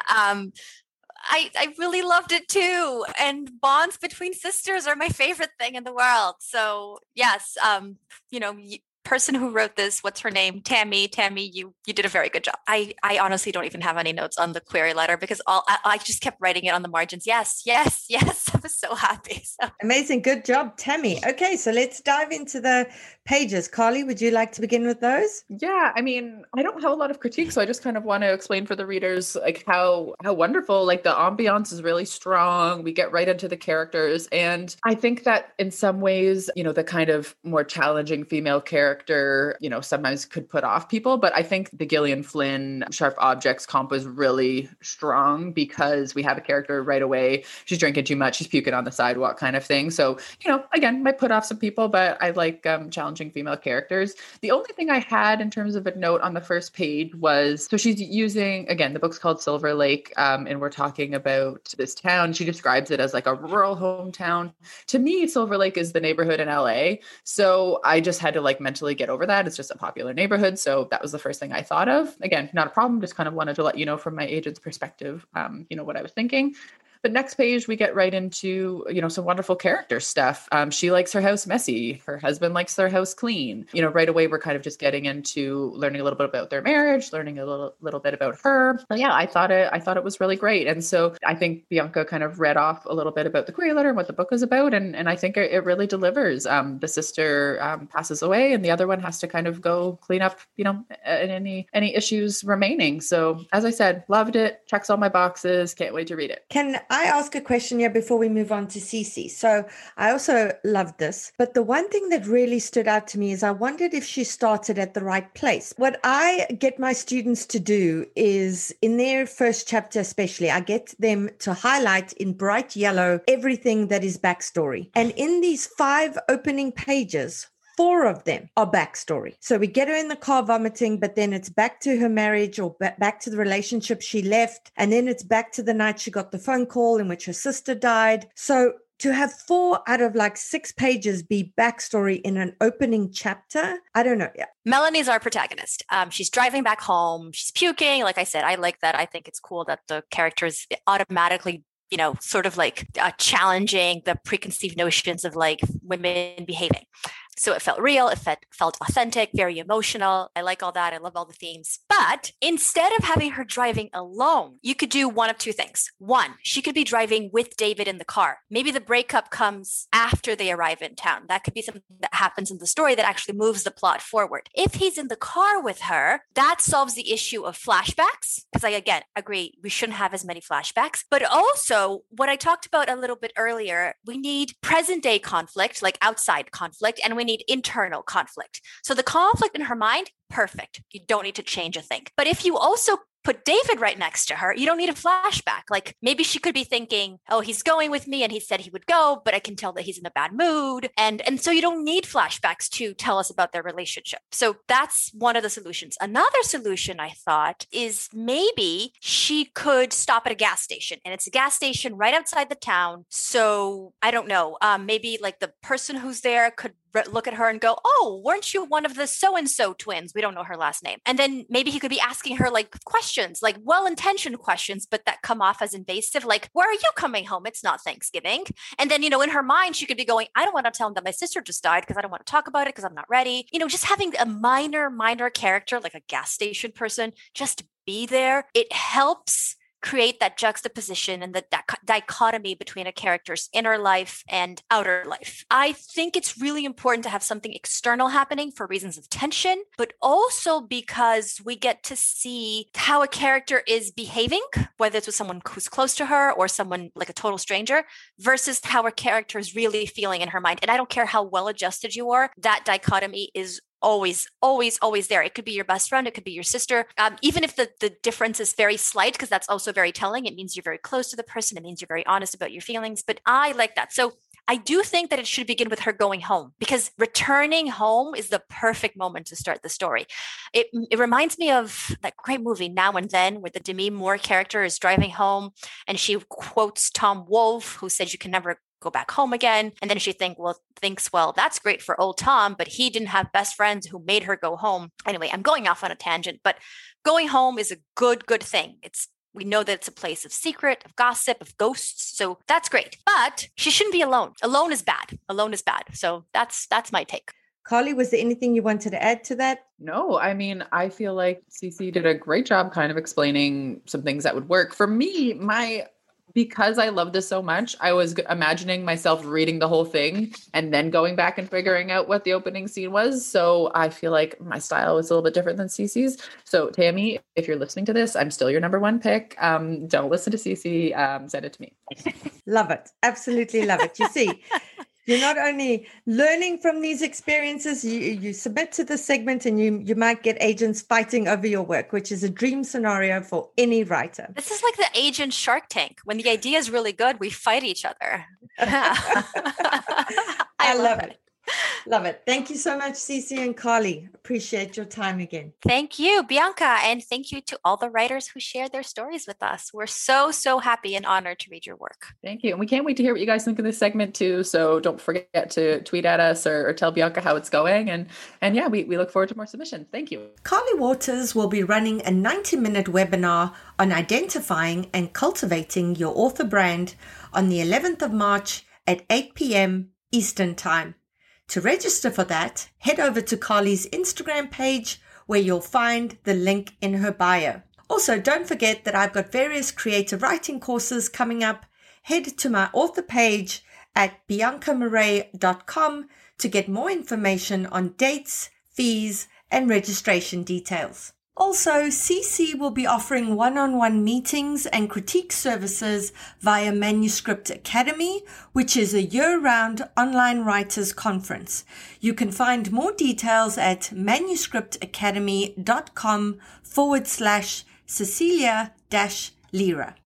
B: I really loved it too. And bonds between sisters are my favorite thing in the world. So yes, person who wrote this, what's her name? Tammy, you did a very good job. I honestly don't even have any notes on the query letter because I just kept writing it on the margins. Yes. I was so happy. So.
C: Amazing. Good job, Tammy. Okay, so let's dive into the pages. Carly, would you like to begin with those?
A: Yeah, I mean, I don't have a lot of critique, so I just kind of want to explain for the readers like how wonderful, like the ambiance is really strong. We get right into the characters. And I think that in some ways, you know, the kind of more challenging female character, you know, sometimes could put off people. But I think the Gillian Flynn Sharp Objects comp was really strong because we have a character right away. She's drinking too much. She's puking on the sidewalk kind of thing. So, you know, again, might put off some people, but I like challenging female characters. The only thing I had in terms of a note on the first page was, so she's using, again, the book's called Silver Lake, and we're talking about this town. She describes it as like a rural hometown. To me, Silver Lake is the neighborhood in LA. So I just had to like mentally eventually get over that. It's just a popular neighborhood. So that was the first thing I thought of. Again, not a problem. Just kind of wanted to let you know from my agent's perspective, what I was thinking. But next page, we get right into, some wonderful character stuff. She likes her house messy. Her husband likes their house clean. Right away, we're kind of just getting into learning a little bit about their marriage, learning a little bit about her. But yeah, I thought it was really great. And so I think Bianca kind of read off a little bit about the query letter and what the book is about. And I think it really delivers. The sister passes away and the other one has to kind of go clean up, any issues remaining. So as I said, loved it. Checks all my boxes. Can't wait to read it.
C: Can I ask a question here before we move on to Cece? So I also loved this, but the one thing that really stood out to me is I wondered if she started at the right place. What I get my students to do is in their first chapter, especially, I get them to highlight in bright yellow everything that is backstory. And in these 5 opening pages, 4 of them are backstory. So we get her in the car vomiting, but then it's back to her marriage or back to the relationship she left. And then it's back to the night she got the phone call in which her sister died. So to have 4 out of 6 pages be backstory in an opening chapter, I don't know. Yeah.
D: Melanie's our protagonist. She's driving back home. She's puking. Like I said, I like that. I think it's cool that the characters automatically sort of challenging the preconceived notions of women behaving. So it felt real. It felt authentic, very emotional. I like all that. I love all the themes. But instead of having her driving alone, you could do one of 2 things. One, she could be driving with David in the car. Maybe the breakup comes after they arrive in town. That could be something that happens in the story that actually moves the plot forward. If he's in the car with her, that solves the issue of flashbacks. Because I, again, agree, we shouldn't have as many flashbacks. But also, what I talked about a little bit earlier, we need present day conflict, outside conflict, and we need internal conflict. So the conflict in her mind, perfect. You don't need to change a thing. But if you also put David right next to her, you don't need a flashback. Maybe she could be thinking, oh, he's going with me and he said he would go, but I can tell that he's in a bad mood. And so you don't need flashbacks to tell us about their relationship. So that's one of the solutions. Another solution I thought is maybe she could stop at a gas station, and it's a gas station right outside the town. So I don't know, maybe the person who's there could look at her and go, oh, weren't you one of the so-and-so twins? We don't know her last name. And then maybe he could be asking her questions, well-intentioned questions, but that come off as invasive. Where are you coming home? It's not Thanksgiving. And then, in her mind, she could be going, I don't want to tell him that my sister just died because I don't want to talk about it because I'm not ready. Just having a minor character, like a gas station person, just be there. It helps create that juxtaposition and the dichotomy between a character's inner life and outer life. I think it's really important to have something external happening for reasons of tension, but also because we get to see how a character is behaving, whether it's with someone who's close to her or someone like a total stranger, versus how a character is really feeling in her mind. And I don't care how well adjusted you are, that dichotomy is always there. It could be your best friend. It could be your sister. Even if the difference is very slight, because that's also very telling. It means you're very close to the person. It means you're very honest about your feelings. But I like that. So I do think that it should begin with her going home, because returning home is the perfect moment to start the story. It reminds me of that great movie Now and Then, where the Demi Moore character is driving home and she quotes Tom Wolfe, who said you can never go back home again. And then she thinks, well, that's great for old Tom, but he didn't have best friends who made her go home. Anyway, I'm going off on a tangent, but going home is a good thing. We know that it's a place of secret, of gossip, of ghosts. So that's great. But she shouldn't be alone. Alone is bad. So that's my take.
C: Carly, was there anything you wanted to add to that?
A: No, I mean, I feel like Cece did a great job kind of explaining some things that would work. For me, because I love this so much, I was imagining myself reading the whole thing and then going back and figuring out what the opening scene was. So I feel like my style was a little bit different than Cece's. So Tammy, if you're listening to this, I'm still your number 1 pick. Don't listen to Cece. Send it to me.
C: Love it. Absolutely love it. You see, you're not only learning from these experiences, you submit to the segment and you might get agents fighting over your work, which is a dream scenario for any writer.
D: This is like the agent Shark Tank. When the idea is really good, we fight each other.
C: I love it. Love it. Thank you so much, Cece and Carly. Appreciate your time again.
D: Thank you, Bianca. And thank you to all the writers who shared their stories with us. We're so, so happy and honored to read your work.
A: Thank you. And we can't wait to hear what you guys think of this segment too. So don't forget to tweet at us or tell Bianca how it's going. And yeah, we look forward to more submissions. Thank you.
C: Carly Waters will be running a 90-minute webinar on identifying and cultivating your author brand on the 11th of March at 8 p.m. Eastern Time. To register for that, head over to Carly's Instagram page where you'll find the link in her bio. Also, don't forget that I've got various creative writing courses coming up. Head to my author page at biancamarais.com to get more information on dates, fees, and registration details. Also, CC will be offering one-on-one meetings and critique services via Manuscript Academy, which is a year-round online writers conference. You can find more details at manuscriptacademy.com/Cecilia-Lira.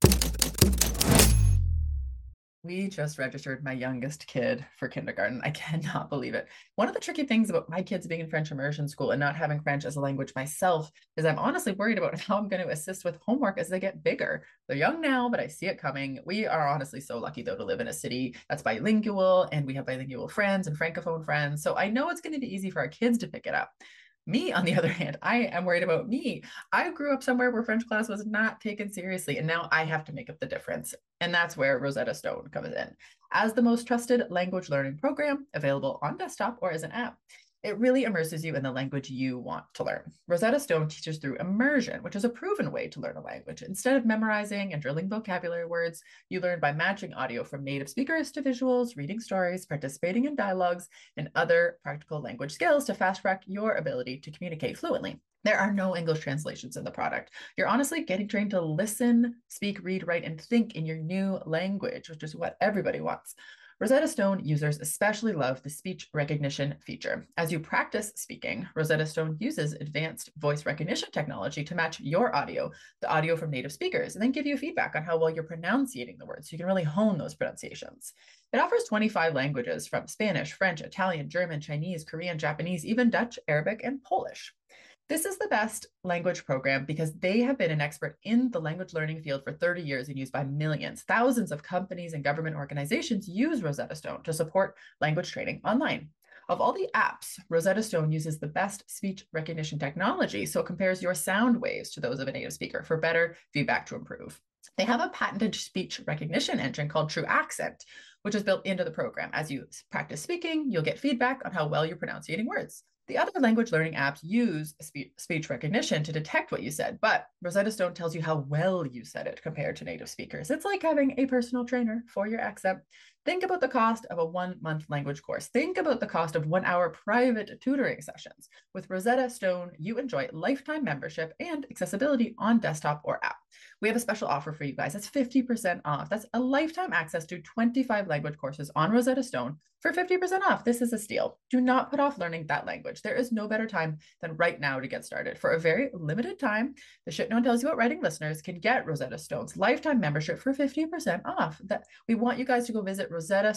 A: We just registered my youngest kid for kindergarten. I cannot believe it. One of the tricky things about my kids being in French immersion school and not having French as a language myself is I'm honestly worried about how I'm going to assist with homework as they get bigger. They're young now, but I see it coming. We are honestly so lucky, though, to live in a city that's bilingual, and we have bilingual friends and Francophone friends. So I know it's going to be easy for our kids to pick it up. Me, on the other hand, I am worried about me. I grew up somewhere where French class was not taken seriously, and now I have to make up the difference. And that's where Rosetta Stone comes in. As the most trusted language learning program available on desktop or as an app, it really immerses you in the language you want to learn. Rosetta Stone teaches through immersion, which is a proven way to learn a language. Instead of memorizing and drilling vocabulary words, you learn by matching audio from native speakers to visuals, reading stories, participating in dialogues, and other practical language skills to fast-track your ability to communicate fluently. There are no English translations in the product. You're honestly getting trained to listen, speak, read, write, and think in your new language, which is what everybody wants. Rosetta Stone users especially love the speech recognition feature. As you practice speaking, Rosetta Stone uses advanced voice recognition technology to match your audio, the audio from native speakers, and then give you feedback on how well you're pronouncing the words so you can really hone those pronunciations. It offers 25 languages from Spanish, French, Italian, German, Chinese, Korean, Japanese, even Dutch, Arabic, and Polish. This is the best language program because they have been an expert in the language learning field for 30 years and used by millions. Thousands of companies and government organizations use Rosetta Stone to support language training online. Of all the apps, Rosetta Stone uses the best speech recognition technology, so it compares your sound waves to those of a native speaker for better feedback to improve. They have a patented speech recognition engine called True Accent, which is built into the program. As you practice speaking, you'll get feedback on how well you're pronouncing words. The other language learning apps use speech recognition to detect what you said, but Rosetta Stone tells you how well you said it compared to native speakers. It's like having a personal trainer for your accent. Think about the cost of a 1-month language course. Think about the cost of 1-hour private tutoring sessions. With Rosetta Stone, you enjoy lifetime membership and accessibility on desktop or app. We have a special offer for you guys. That's 50% off. That's a lifetime access to 25 language courses on Rosetta Stone for 50% off. This is a steal. Do not put off learning that language. There is no better time than right now to get started. For a very limited time, the Shit No One Tells You About Writing listeners can get Rosetta Stone's lifetime membership for 50% off. We want you guys to go visit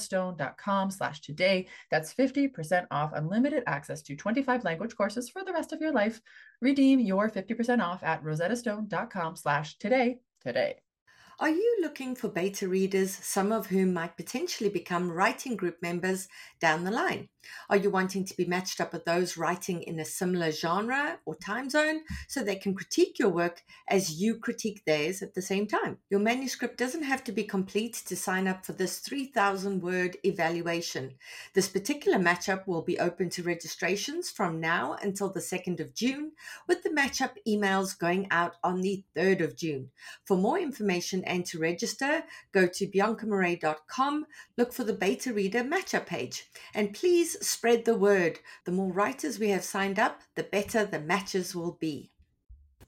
A: rosettastone.com/today. That's 50% off unlimited access to 25 language courses for the rest of your life. Redeem your 50% off at rosettastone.com/today today.
C: Are you looking for beta readers, some of whom might potentially become writing group members down the line? Are you wanting to be matched up with those writing in a similar genre or time zone so they can critique your work as you critique theirs at the same time? Your manuscript doesn't have to be complete to sign up for this 3,000-word evaluation. This particular matchup will be open to registrations from now until the 2nd of June, with the matchup emails going out on the 3rd of June. For more information and to register, go to biancamarais.com, look for the beta reader matchup page, and please spread the word. The more writers we have signed up, the better the matches will be.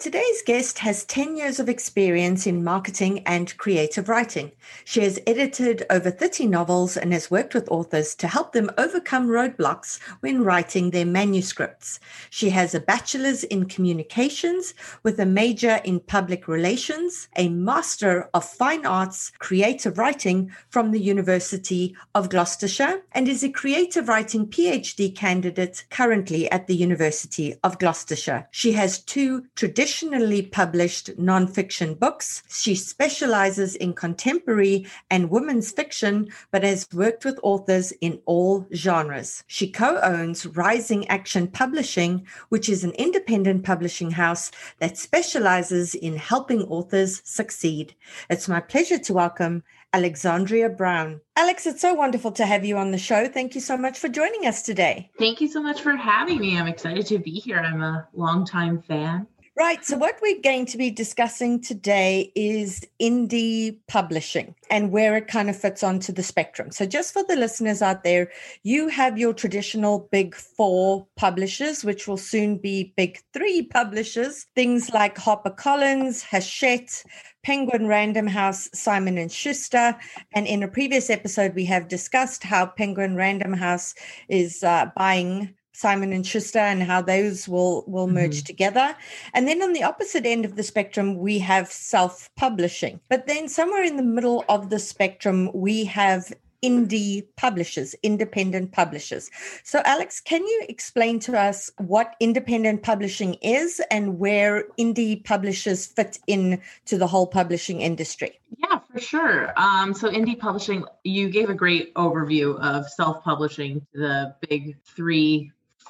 C: Today's guest has 10 years of experience in marketing and creative writing. She has edited over 30 novels and has worked with authors to help them overcome roadblocks when writing their manuscripts. She has a bachelor's in communications with a major in public relations, a master of fine arts creative writing from the University of Gloucestershire, and is a creative writing PhD candidate currently at the University of Gloucestershire. She has 2 traditionally published nonfiction books. She specializes in contemporary and women's fiction, but has worked with authors in all genres. She co-owns Rising Action Publishing, which is an independent publishing house that specializes in helping authors succeed. It's my pleasure to welcome Alexandria Brown. Alex, it's so wonderful to have you on the show. Thank you so much for joining us today.
E: Thank you so much for having me. I'm excited to be here. I'm a longtime fan.
C: Right. So what we're going to be discussing today is indie publishing and where it kind of fits onto the spectrum. So just for the listeners out there, you have your traditional big 4 publishers, which will soon be big 3 publishers, things like HarperCollins, Hachette, Penguin Random House, Simon & Schuster. And in a previous episode, we have discussed how Penguin Random House is buying Simon & Schuster and how those will merge together. And then on the opposite end of the spectrum, we have self-publishing. But then somewhere in the middle of the spectrum, we have indie publishers, independent publishers. So Alex, can you explain to us what independent publishing is and where indie publishers fit in to the whole publishing industry?
E: Yeah, for sure. So indie publishing, you gave a great overview of self-publishing, the big 3,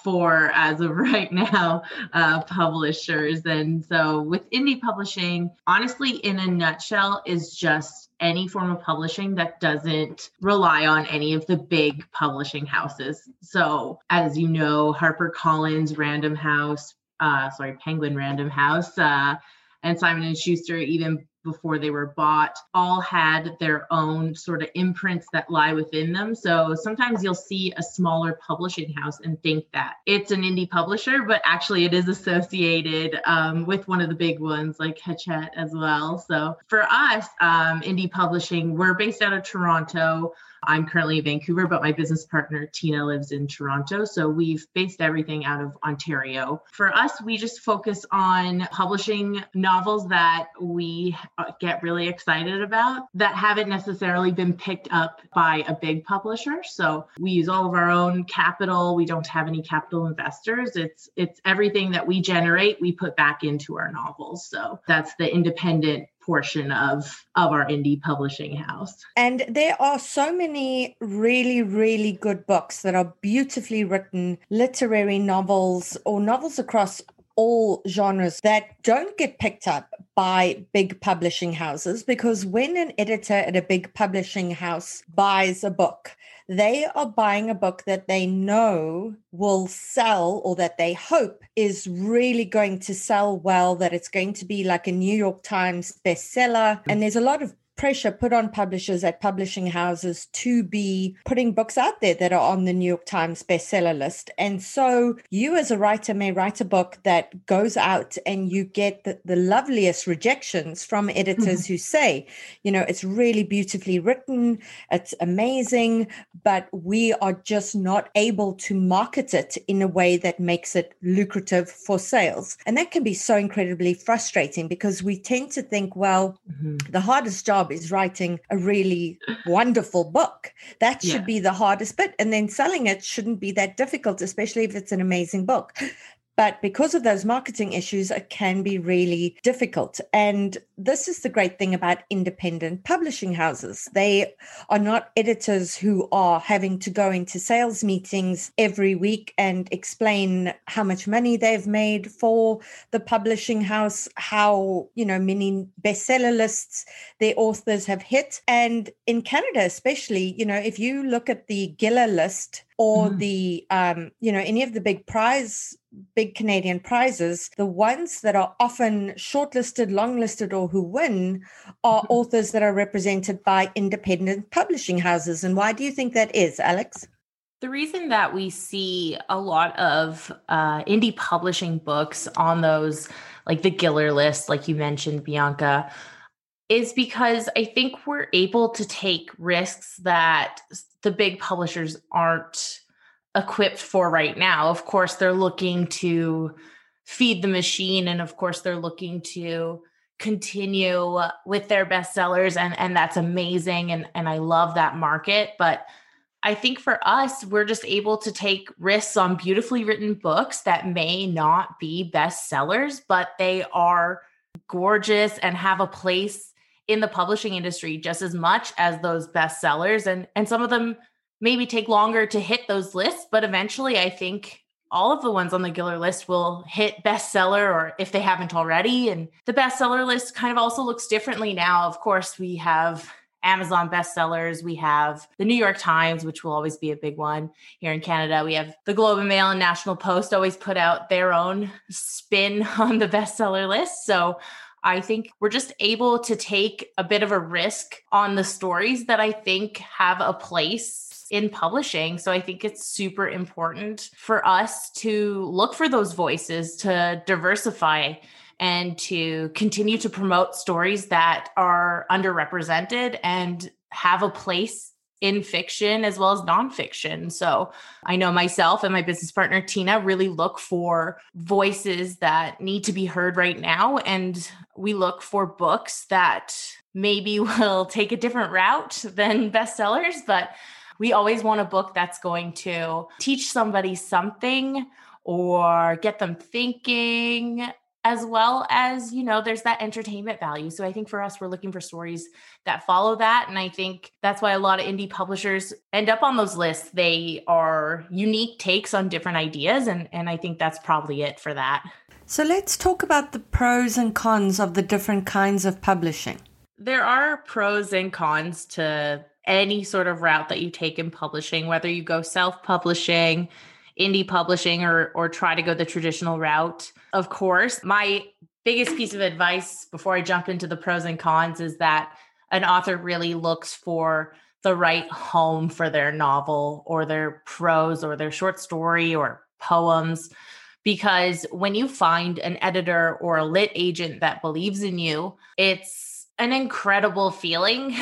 E: 4 as of right now, publishers. And so with indie publishing, honestly, in a nutshell, is just any form of publishing that doesn't rely on any of the big publishing houses. So as you know, HarperCollins, Penguin Random House, and Simon & Schuster, even before they were bought, all had their own sort of imprints that lie within them. So sometimes you'll see a smaller publishing house and think that it's an indie publisher, but actually it is associated with one of the big ones like Hachette as well. So for us, indie publishing, we're based out of Toronto. I'm currently in Vancouver, but my business partner, Tina, lives in Toronto. So we've based everything out of Ontario. For us, we just focus on publishing novels that we get really excited about that haven't necessarily been picked up by a big publisher. So we use all of our own capital. We don't have any capital investors. It's everything that we generate, we put back into our novels. So that's the independent portion of our indie publishing house.
C: And there are so many really, really good books that are beautifully written, literary novels or novels across all genres that don't get picked up by big publishing houses, because when an editor at a big publishing house buys a book, they are buying a book that they know will sell, or that they hope is really going to sell well, that it's going to be like a New York Times bestseller. And there's a lot of pressure put on publishers at publishing houses to be putting books out there that are on the New York Times bestseller list. And so you as a writer may write a book that goes out and you get the loveliest rejections from editors who say, it's really beautifully written, it's amazing, but we are just not able to market it in a way that makes it lucrative for sales. And that can be so incredibly frustrating, because we tend to think, well, the hardest job is writing a really wonderful book. That should be the hardest bit. And then selling it shouldn't be that difficult, especially if it's an amazing book. But because of those marketing issues, it can be really difficult. And this is the great thing about independent publishing houses. They are not editors who are having to go into sales meetings every week and explain how much money they've made for the publishing house, how, many bestseller lists their authors have hit. And in Canada, especially, if you look at the Giller list, or the, any of the big Canadian prizes, the ones that are often shortlisted, longlisted, or who win are authors that are represented by independent publishing houses. And why do you think that is, Alex?
E: The reason that we see a lot of indie publishing books on those, like the Giller list, like you mentioned, Bianca, is because I think we're able to take risks that the big publishers aren't equipped for right now. Of course, they're looking to feed the machine, and of course, they're looking to continue with their bestsellers, and that's amazing, and I love that market. But I think for us, we're just able to take risks on beautifully written books that may not be bestsellers, but they are gorgeous and have a place in the publishing industry just as much as those bestsellers. And some of them maybe take longer to hit those lists, but eventually I think all of the ones on the Giller list will hit bestseller, or if they haven't already. And the bestseller list kind of also looks differently now. Of course, we have Amazon bestsellers. We have the New York Times, which will always be a big one here in Canada. We have the Globe and Mail and National Post always put out their own spin on the bestseller list. So I think we're just able to take a bit of a risk on the stories that I think have a place in publishing. So I think it's super important for us to look for those voices, to diversify, and to continue to promote stories that are underrepresented and have a place in fiction as well as nonfiction. So I know myself and my business partner, Tina, really look for voices that need to be heard right now. And we look for books that maybe will take a different route than bestsellers, but we always want a book that's going to teach somebody something or get them thinking, as well as, you know, there's that entertainment value. So I think for us, we're looking for stories that follow that. And I think that's why a lot of indie publishers end up on those lists. They are unique takes on different ideas. And I think that's probably it for that.
C: So let's talk about the pros and cons of the different kinds of publishing.
E: There are pros and cons to any sort of route that you take in publishing, whether you go self-publishing, indie publishing, or try to go the traditional route. Of course, my biggest piece of advice before I jump into the pros and cons is that an author really looks for the right home for their novel or their prose or their short story or poems. Because when you find an editor or a lit agent that believes in you, it's an incredible feeling.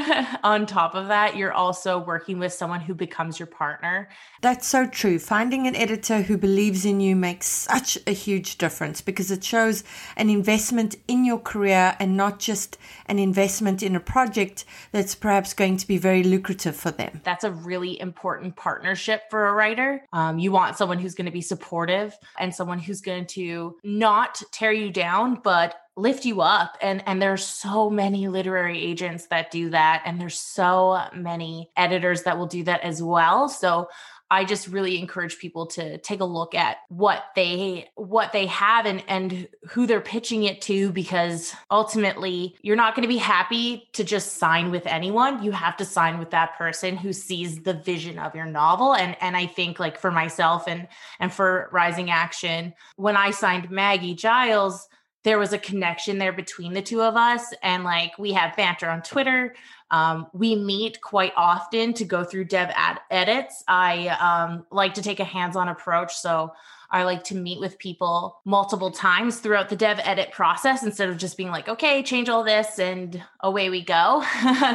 E: On top of that, you're also working with someone who becomes your partner.
C: That's so true. Finding an editor who believes in you makes such a huge difference because it shows an investment in your career and not just an investment in a project that's perhaps going to be very lucrative for them.
E: That's a really important partnership for a writer. You want someone who's going to be supportive and someone who's going to not tear you down, but lift you up. And there's so many literary agents that do that. And there's so many editors that will do that as well. So I just really encourage people to take a look at what they have and who they're pitching it to, because ultimately you're not going to be happy to just sign with anyone. You have to sign with that person who sees the vision of your novel. And I think, like, for myself and for Rising Action, when I signed Maggie Giles, there was a connection there between the two of us. And like, we have banter on Twitter. We meet quite often to go through dev edits. I like to take a hands-on approach. So I like to meet with people multiple times throughout the dev edit process instead of just being like, okay, change all this and away we go.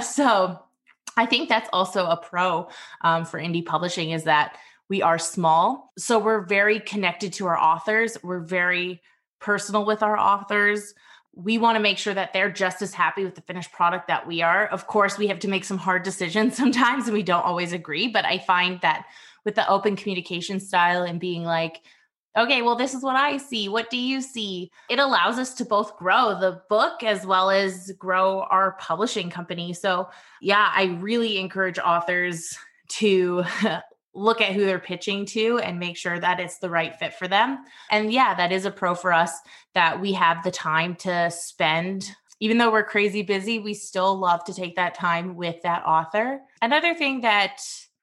E: So I think that's also a pro for indie publishing, is that we are small. So we're very connected to our authors. We're very personal with our authors. We want to make sure that they're just as happy with the finished product that we are. Of course, we have to make some hard decisions sometimes and we don't always agree, but I find that with the open communication style and being like, okay, well, this is what I see. What do you see? It allows us to both grow the book as well as grow our publishing company. So yeah, I really encourage authors to look at who they're pitching to and make sure that it's the right fit for them. And yeah, that is a pro for us, that we have the time to spend. Even though we're crazy busy, we still love to take that time with that author. Another thing that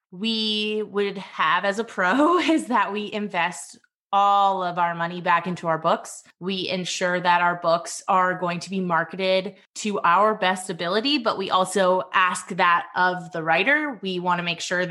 E: we would have as a pro is that we invest all of our money back into our books. We ensure that our books are going to be marketed to our best ability, but we also ask that of the writer. We want to make sure that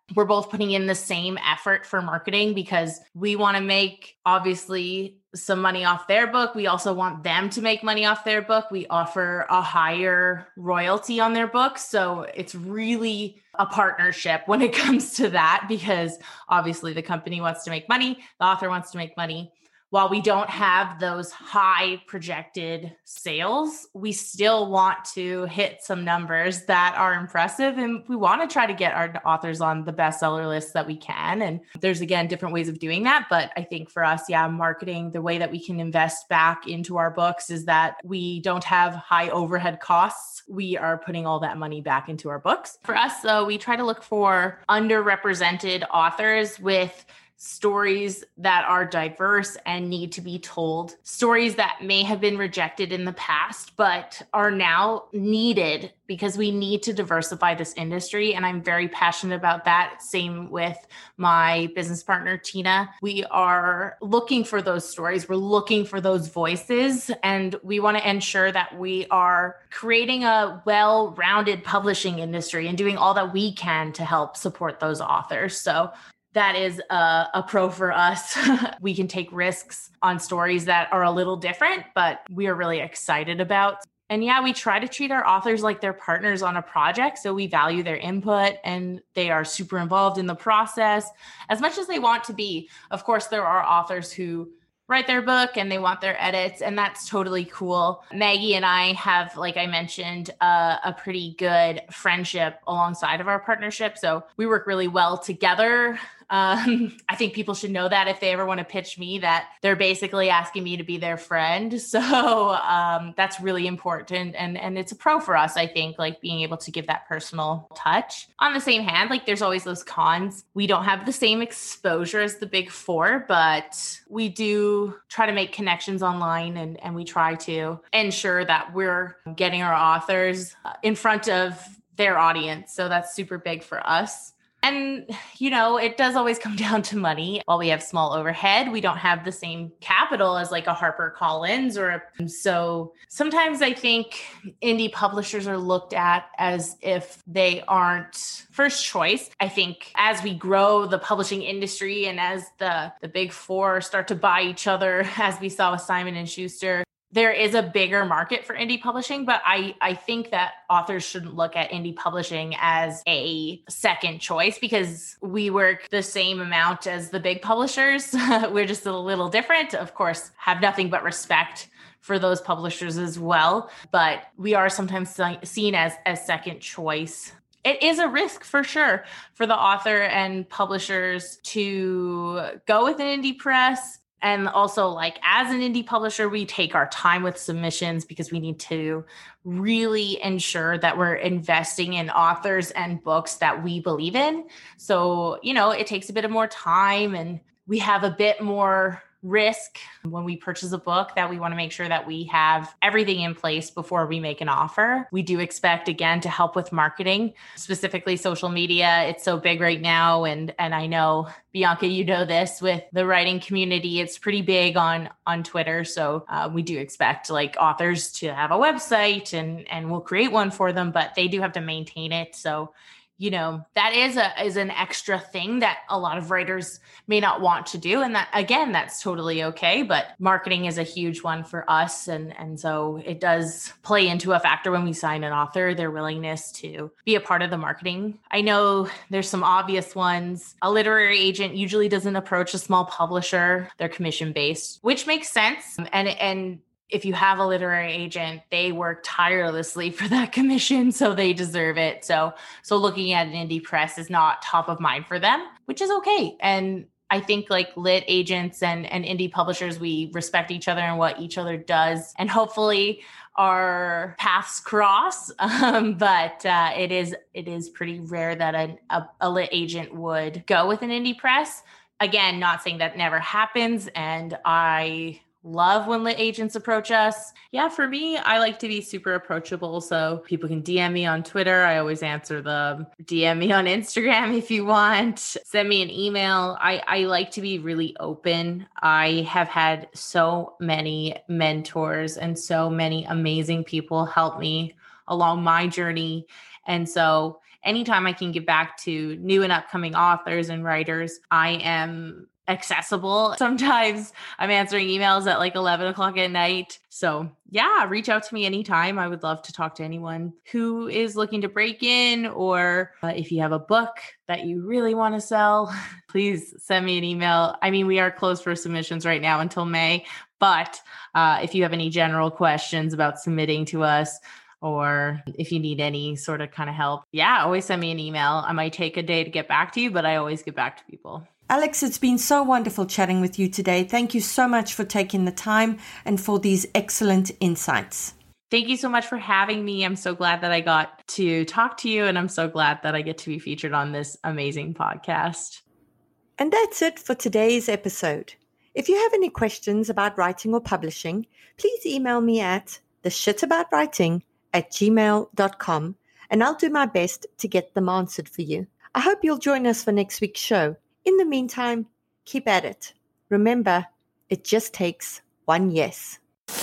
E: we're both putting in the same effort for marketing because we want to make obviously some money off their book. We also want them to make money off their book. We offer a higher royalty on their books. So it's really a partnership when it comes to that, because obviously the company wants to make money, the author wants to make money. While we don't have those high projected sales, we still want to hit some numbers that are impressive. And we want to try to get our authors on the bestseller list that we can. And there's, again, different ways of doing that. But I think for us, marketing, the way that we can invest back into our books is that we don't have high overhead costs. We are putting all that money back into our books. For us, though, we try to look for underrepresented authors with stories that are diverse and need to be told, stories that may have been rejected in the past, but are now needed because we need to diversify this industry. And I'm very passionate about that. Same with my business partner, Tina. We are looking for those stories. We're looking for those voices, and we want to ensure that we are creating a well-rounded publishing industry and doing all that we can to help support those authors. So that is a pro for us. We can take risks on stories that are a little different, but we are really excited about. And we try to treat our authors like they're partners on a project. So we value their input and they are super involved in the process as much as they want to be. Of course, there are authors who write their book and they want their edits, and that's totally cool. Maggie and I have, like I mentioned, a pretty good friendship alongside of our partnership. So we work really well together. I think people should know that if they ever want to pitch me, that they're basically asking me to be their friend. So that's really important. And it's a pro for us, I think, like being able to give that personal touch. On the same hand, like there's always those cons. We don't have the same exposure as the big four, but we do try to make connections online, and we try to ensure that we're getting our authors in front of their audience. So that's super big for us. And, it does always come down to money. While we have small overhead, we don't have the same capital as like a HarperCollins so sometimes I think indie publishers are looked at as if they aren't first choice. I think as we grow the publishing industry and as the big four start to buy each other, as we saw with Simon & Schuster, there is a bigger market for indie publishing, but I think that authors shouldn't look at indie publishing as a second choice because we work the same amount as the big publishers. We're just a little different. Of course, have nothing but respect for those publishers as well, but we are sometimes seen as second choice. It is a risk for sure for the author and publishers to go with an indie press. And also, like, as an indie publisher, we take our time with submissions because we need to really ensure that we're investing in authors and books that we believe in. So, it takes a bit of more time, and we have a bit more risk when we purchase a book, that we want to make sure that we have everything in place before we make an offer. We do expect, again, to help with marketing, specifically social media. It's so big right now. And I know, Bianca, you know this, with the writing community, it's pretty big on Twitter. So we do expect like authors to have a website, and we'll create one for them, but they do have to maintain it. So that is an extra thing that a lot of writers may not want to do. And that, again, that's totally okay. But marketing is a huge one for us. And so it does play into a factor when we sign an author, their willingness to be a part of the marketing. I know there's some obvious ones. A literary agent usually doesn't approach a small publisher. They're commission-based, which makes sense. And if you have a literary agent, they work tirelessly for that commission, so they deserve it. So looking at an indie press is not top of mind for them, which is okay. And I think like lit agents and indie publishers, we respect each other and what each other does, and hopefully our paths cross. But it is pretty rare that a lit agent would go with an indie press. Again, not saying that never happens, and I love when lit agents approach us. Yeah, for me, I like to be super approachable. So people can DM me on Twitter. I always answer them. DM me on Instagram if you want. Send me an email. I like to be really open. I have had so many mentors and so many amazing people help me along my journey. And so anytime I can get back to new and upcoming authors and writers, I am accessible. Sometimes I'm answering emails at like 11 o'clock at night. So yeah, reach out to me anytime. I would love to talk to anyone who is looking to break in, or if you have a book that you really want to sell, please send me an email. I mean, we are closed for submissions right now until May, but if you have any general questions about submitting to us, or if you need any sort of kind of help, yeah, always send me an email. I might take a day to get back to you, but I always get back to people.
C: Alex, it's been so wonderful chatting with you today. Thank you so much for taking the time and for these excellent insights.
E: Thank you so much for having me. I'm so glad that I got to talk to you, and I'm so glad that I get to be featured on this amazing podcast.
C: And that's it for today's episode. If you have any questions about writing or publishing, please email me at theshitaboutwriting@gmail.com, and I'll do my best to get them answered for you. I hope you'll join us for next week's show. In the meantime, keep at it. Remember, it just takes one yes.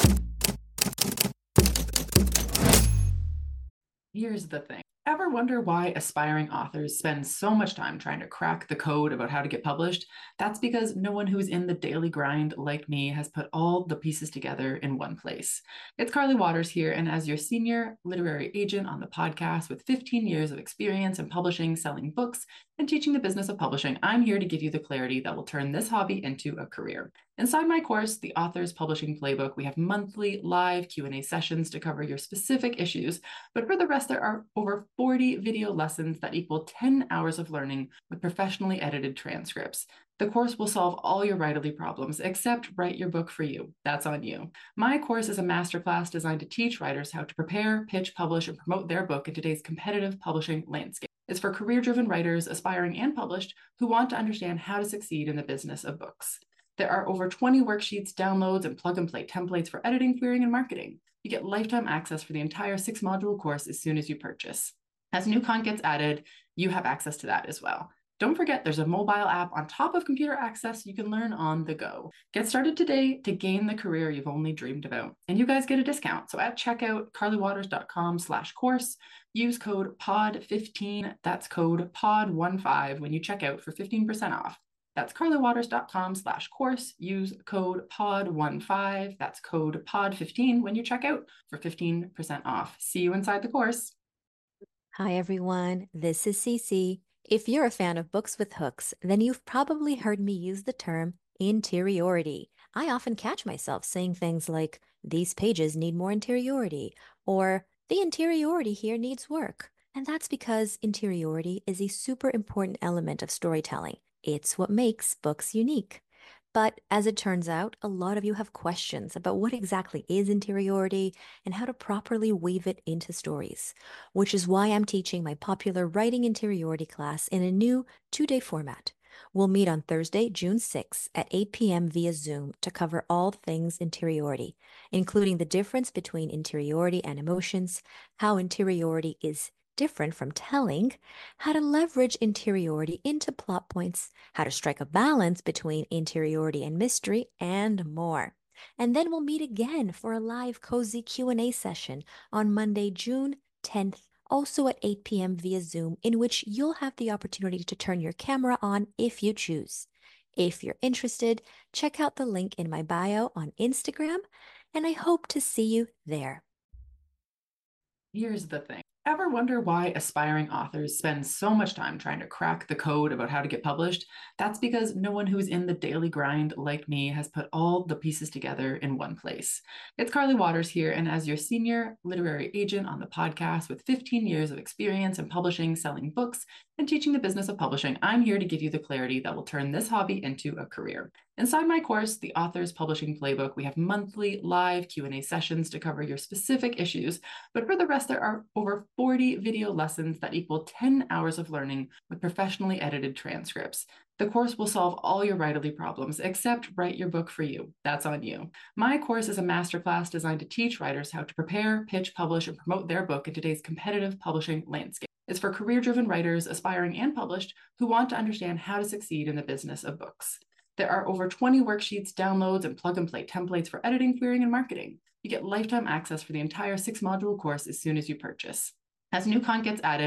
A: Here's the thing. Ever wonder why aspiring authors spend so much time trying to crack the code about how to get published? That's because no one who's in the daily grind like me has put all the pieces together in one place. It's Carly Waters here, and as your senior literary agent on the podcast with 15 years of experience in publishing, selling books, and teaching the business of publishing, I'm here to give you the clarity that will turn this hobby into a career. Inside my course, The Author's Publishing Playbook, we have monthly live Q&A sessions to cover your specific issues, but for the rest, there are over 40 video lessons that equal 10 hours of learning with professionally edited transcripts. The course will solve all your writerly problems, except write your book for you. That's on you. My course is a masterclass designed to teach writers how to prepare, pitch, publish, and promote their book in today's competitive publishing landscape. It's for career-driven writers, aspiring and published, who want to understand how to succeed in the business of books. There are over 20 worksheets, downloads, and plug-and-play templates for editing, querying, and marketing. You get lifetime access for the entire 6-module course as soon as you purchase. As new content gets added, you have access to that as well. Don't forget, there's a mobile app on top of computer access you can learn on the go. Get started today to gain the career you've only dreamed about. And you guys get a discount. So at checkout, carlywaters.com/course, use code POD15, that's code POD15 when you check out for 15% off. That's carlywaters.com/course. Use code POD15, that's code POD15 when you check out for 15% off. See you inside the course.
B: Hi, everyone. This is Cece. If you're a fan of books with hooks, then you've probably heard me use the term interiority. I often catch myself saying things like, these pages need more interiority, or the interiority here needs work. And that's because interiority is a super important element of storytelling. It's what makes books unique. But as it turns out, a lot of you have questions about what exactly is interiority and how to properly weave it into stories, which is why I'm teaching my popular Writing Interiority class in a new 2-day format. We'll meet on Thursday, June 6th at 8 p.m. via Zoom to cover all things interiority, including the difference between interiority and emotions, how interiority is different from telling, how to leverage interiority into plot points, how to strike a balance between interiority and mystery, and more. And then we'll meet again for a live cozy Q&A session on Monday, June 10th, also at 8 p.m. via Zoom, in which you'll have the opportunity to turn your camera on if you choose. If you're interested, check out the link in my bio on Instagram, and I hope to see you there.
A: Here's the thing. Ever wonder why aspiring authors spend so much time trying to crack the code about how to get published? That's because no one who's in the daily grind like me has put all the pieces together in one place. It's Carly Waters here, and as your senior literary agent on the podcast with 15 years of experience in publishing, selling books, and teaching the business of publishing, I'm here to give you the clarity that will turn this hobby into a career. Inside my course, The Author's Publishing Playbook, we have monthly live Q&A sessions to cover your specific issues, but for the rest, there are over 40 video lessons that equal 10 hours of learning with professionally edited transcripts. The course will solve all your writerly problems, except write your book for you. That's on you. My course is a masterclass designed to teach writers how to prepare, pitch, publish, and promote their book in today's competitive publishing landscape. It's for career-driven writers, aspiring and published, who want to understand how to succeed in the business of books. There are over 20 worksheets, downloads, and plug-and-play templates for editing, querying, and marketing. You get lifetime access for the entire 6-module course as soon as you purchase. As new content gets added,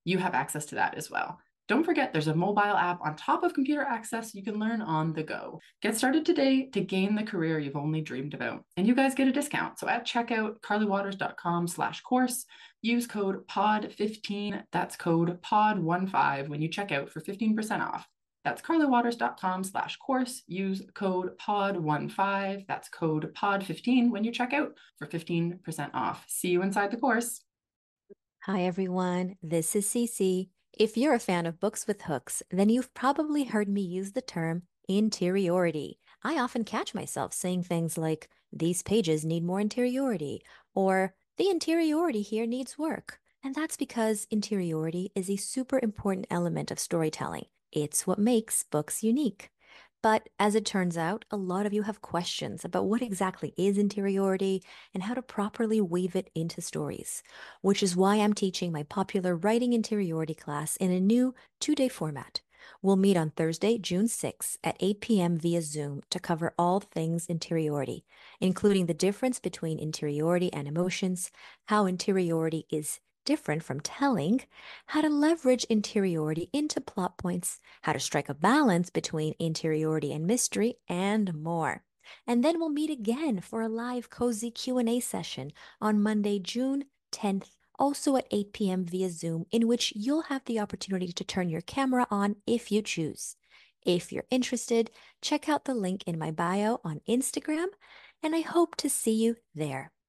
A: you have access to that as well. Don't forget, there's a mobile app on top of computer access you can learn on the go. Get started today to gain the career you've only dreamed about. And you guys get a discount. So at checkout, carlywaters.com/course, use code POD15. That's code POD15 when you check out for 15% off. That's carlywaters.com/course. Use code POD15. That's code POD15 when you check out for 15% off. See you inside the course.
B: Hi, everyone. This is Cece. If you're a fan of books with hooks, then you've probably heard me use the term interiority. I often catch myself saying things like, these pages need more interiority, or the interiority here needs work. And that's because interiority is a super important element of storytelling. It's what makes books unique. But as it turns out, a lot of you have questions about what exactly is interiority and how to properly weave it into stories, which is why I'm teaching my popular writing interiority class in a new 2-day format. We'll meet on Thursday, June 6th at 8 p.m. via Zoom to cover all things interiority, including the difference between interiority and emotions, how interiority is different from telling, how to leverage interiority into plot points, how to strike a balance between interiority and mystery, and more. And then we'll meet again for a live cozy Q&A session on Monday, June 10th, also at 8 p.m. via Zoom, in which you'll have the opportunity to turn your camera on if you choose. If you're interested, check out the link in my bio on Instagram, and I hope to see you there.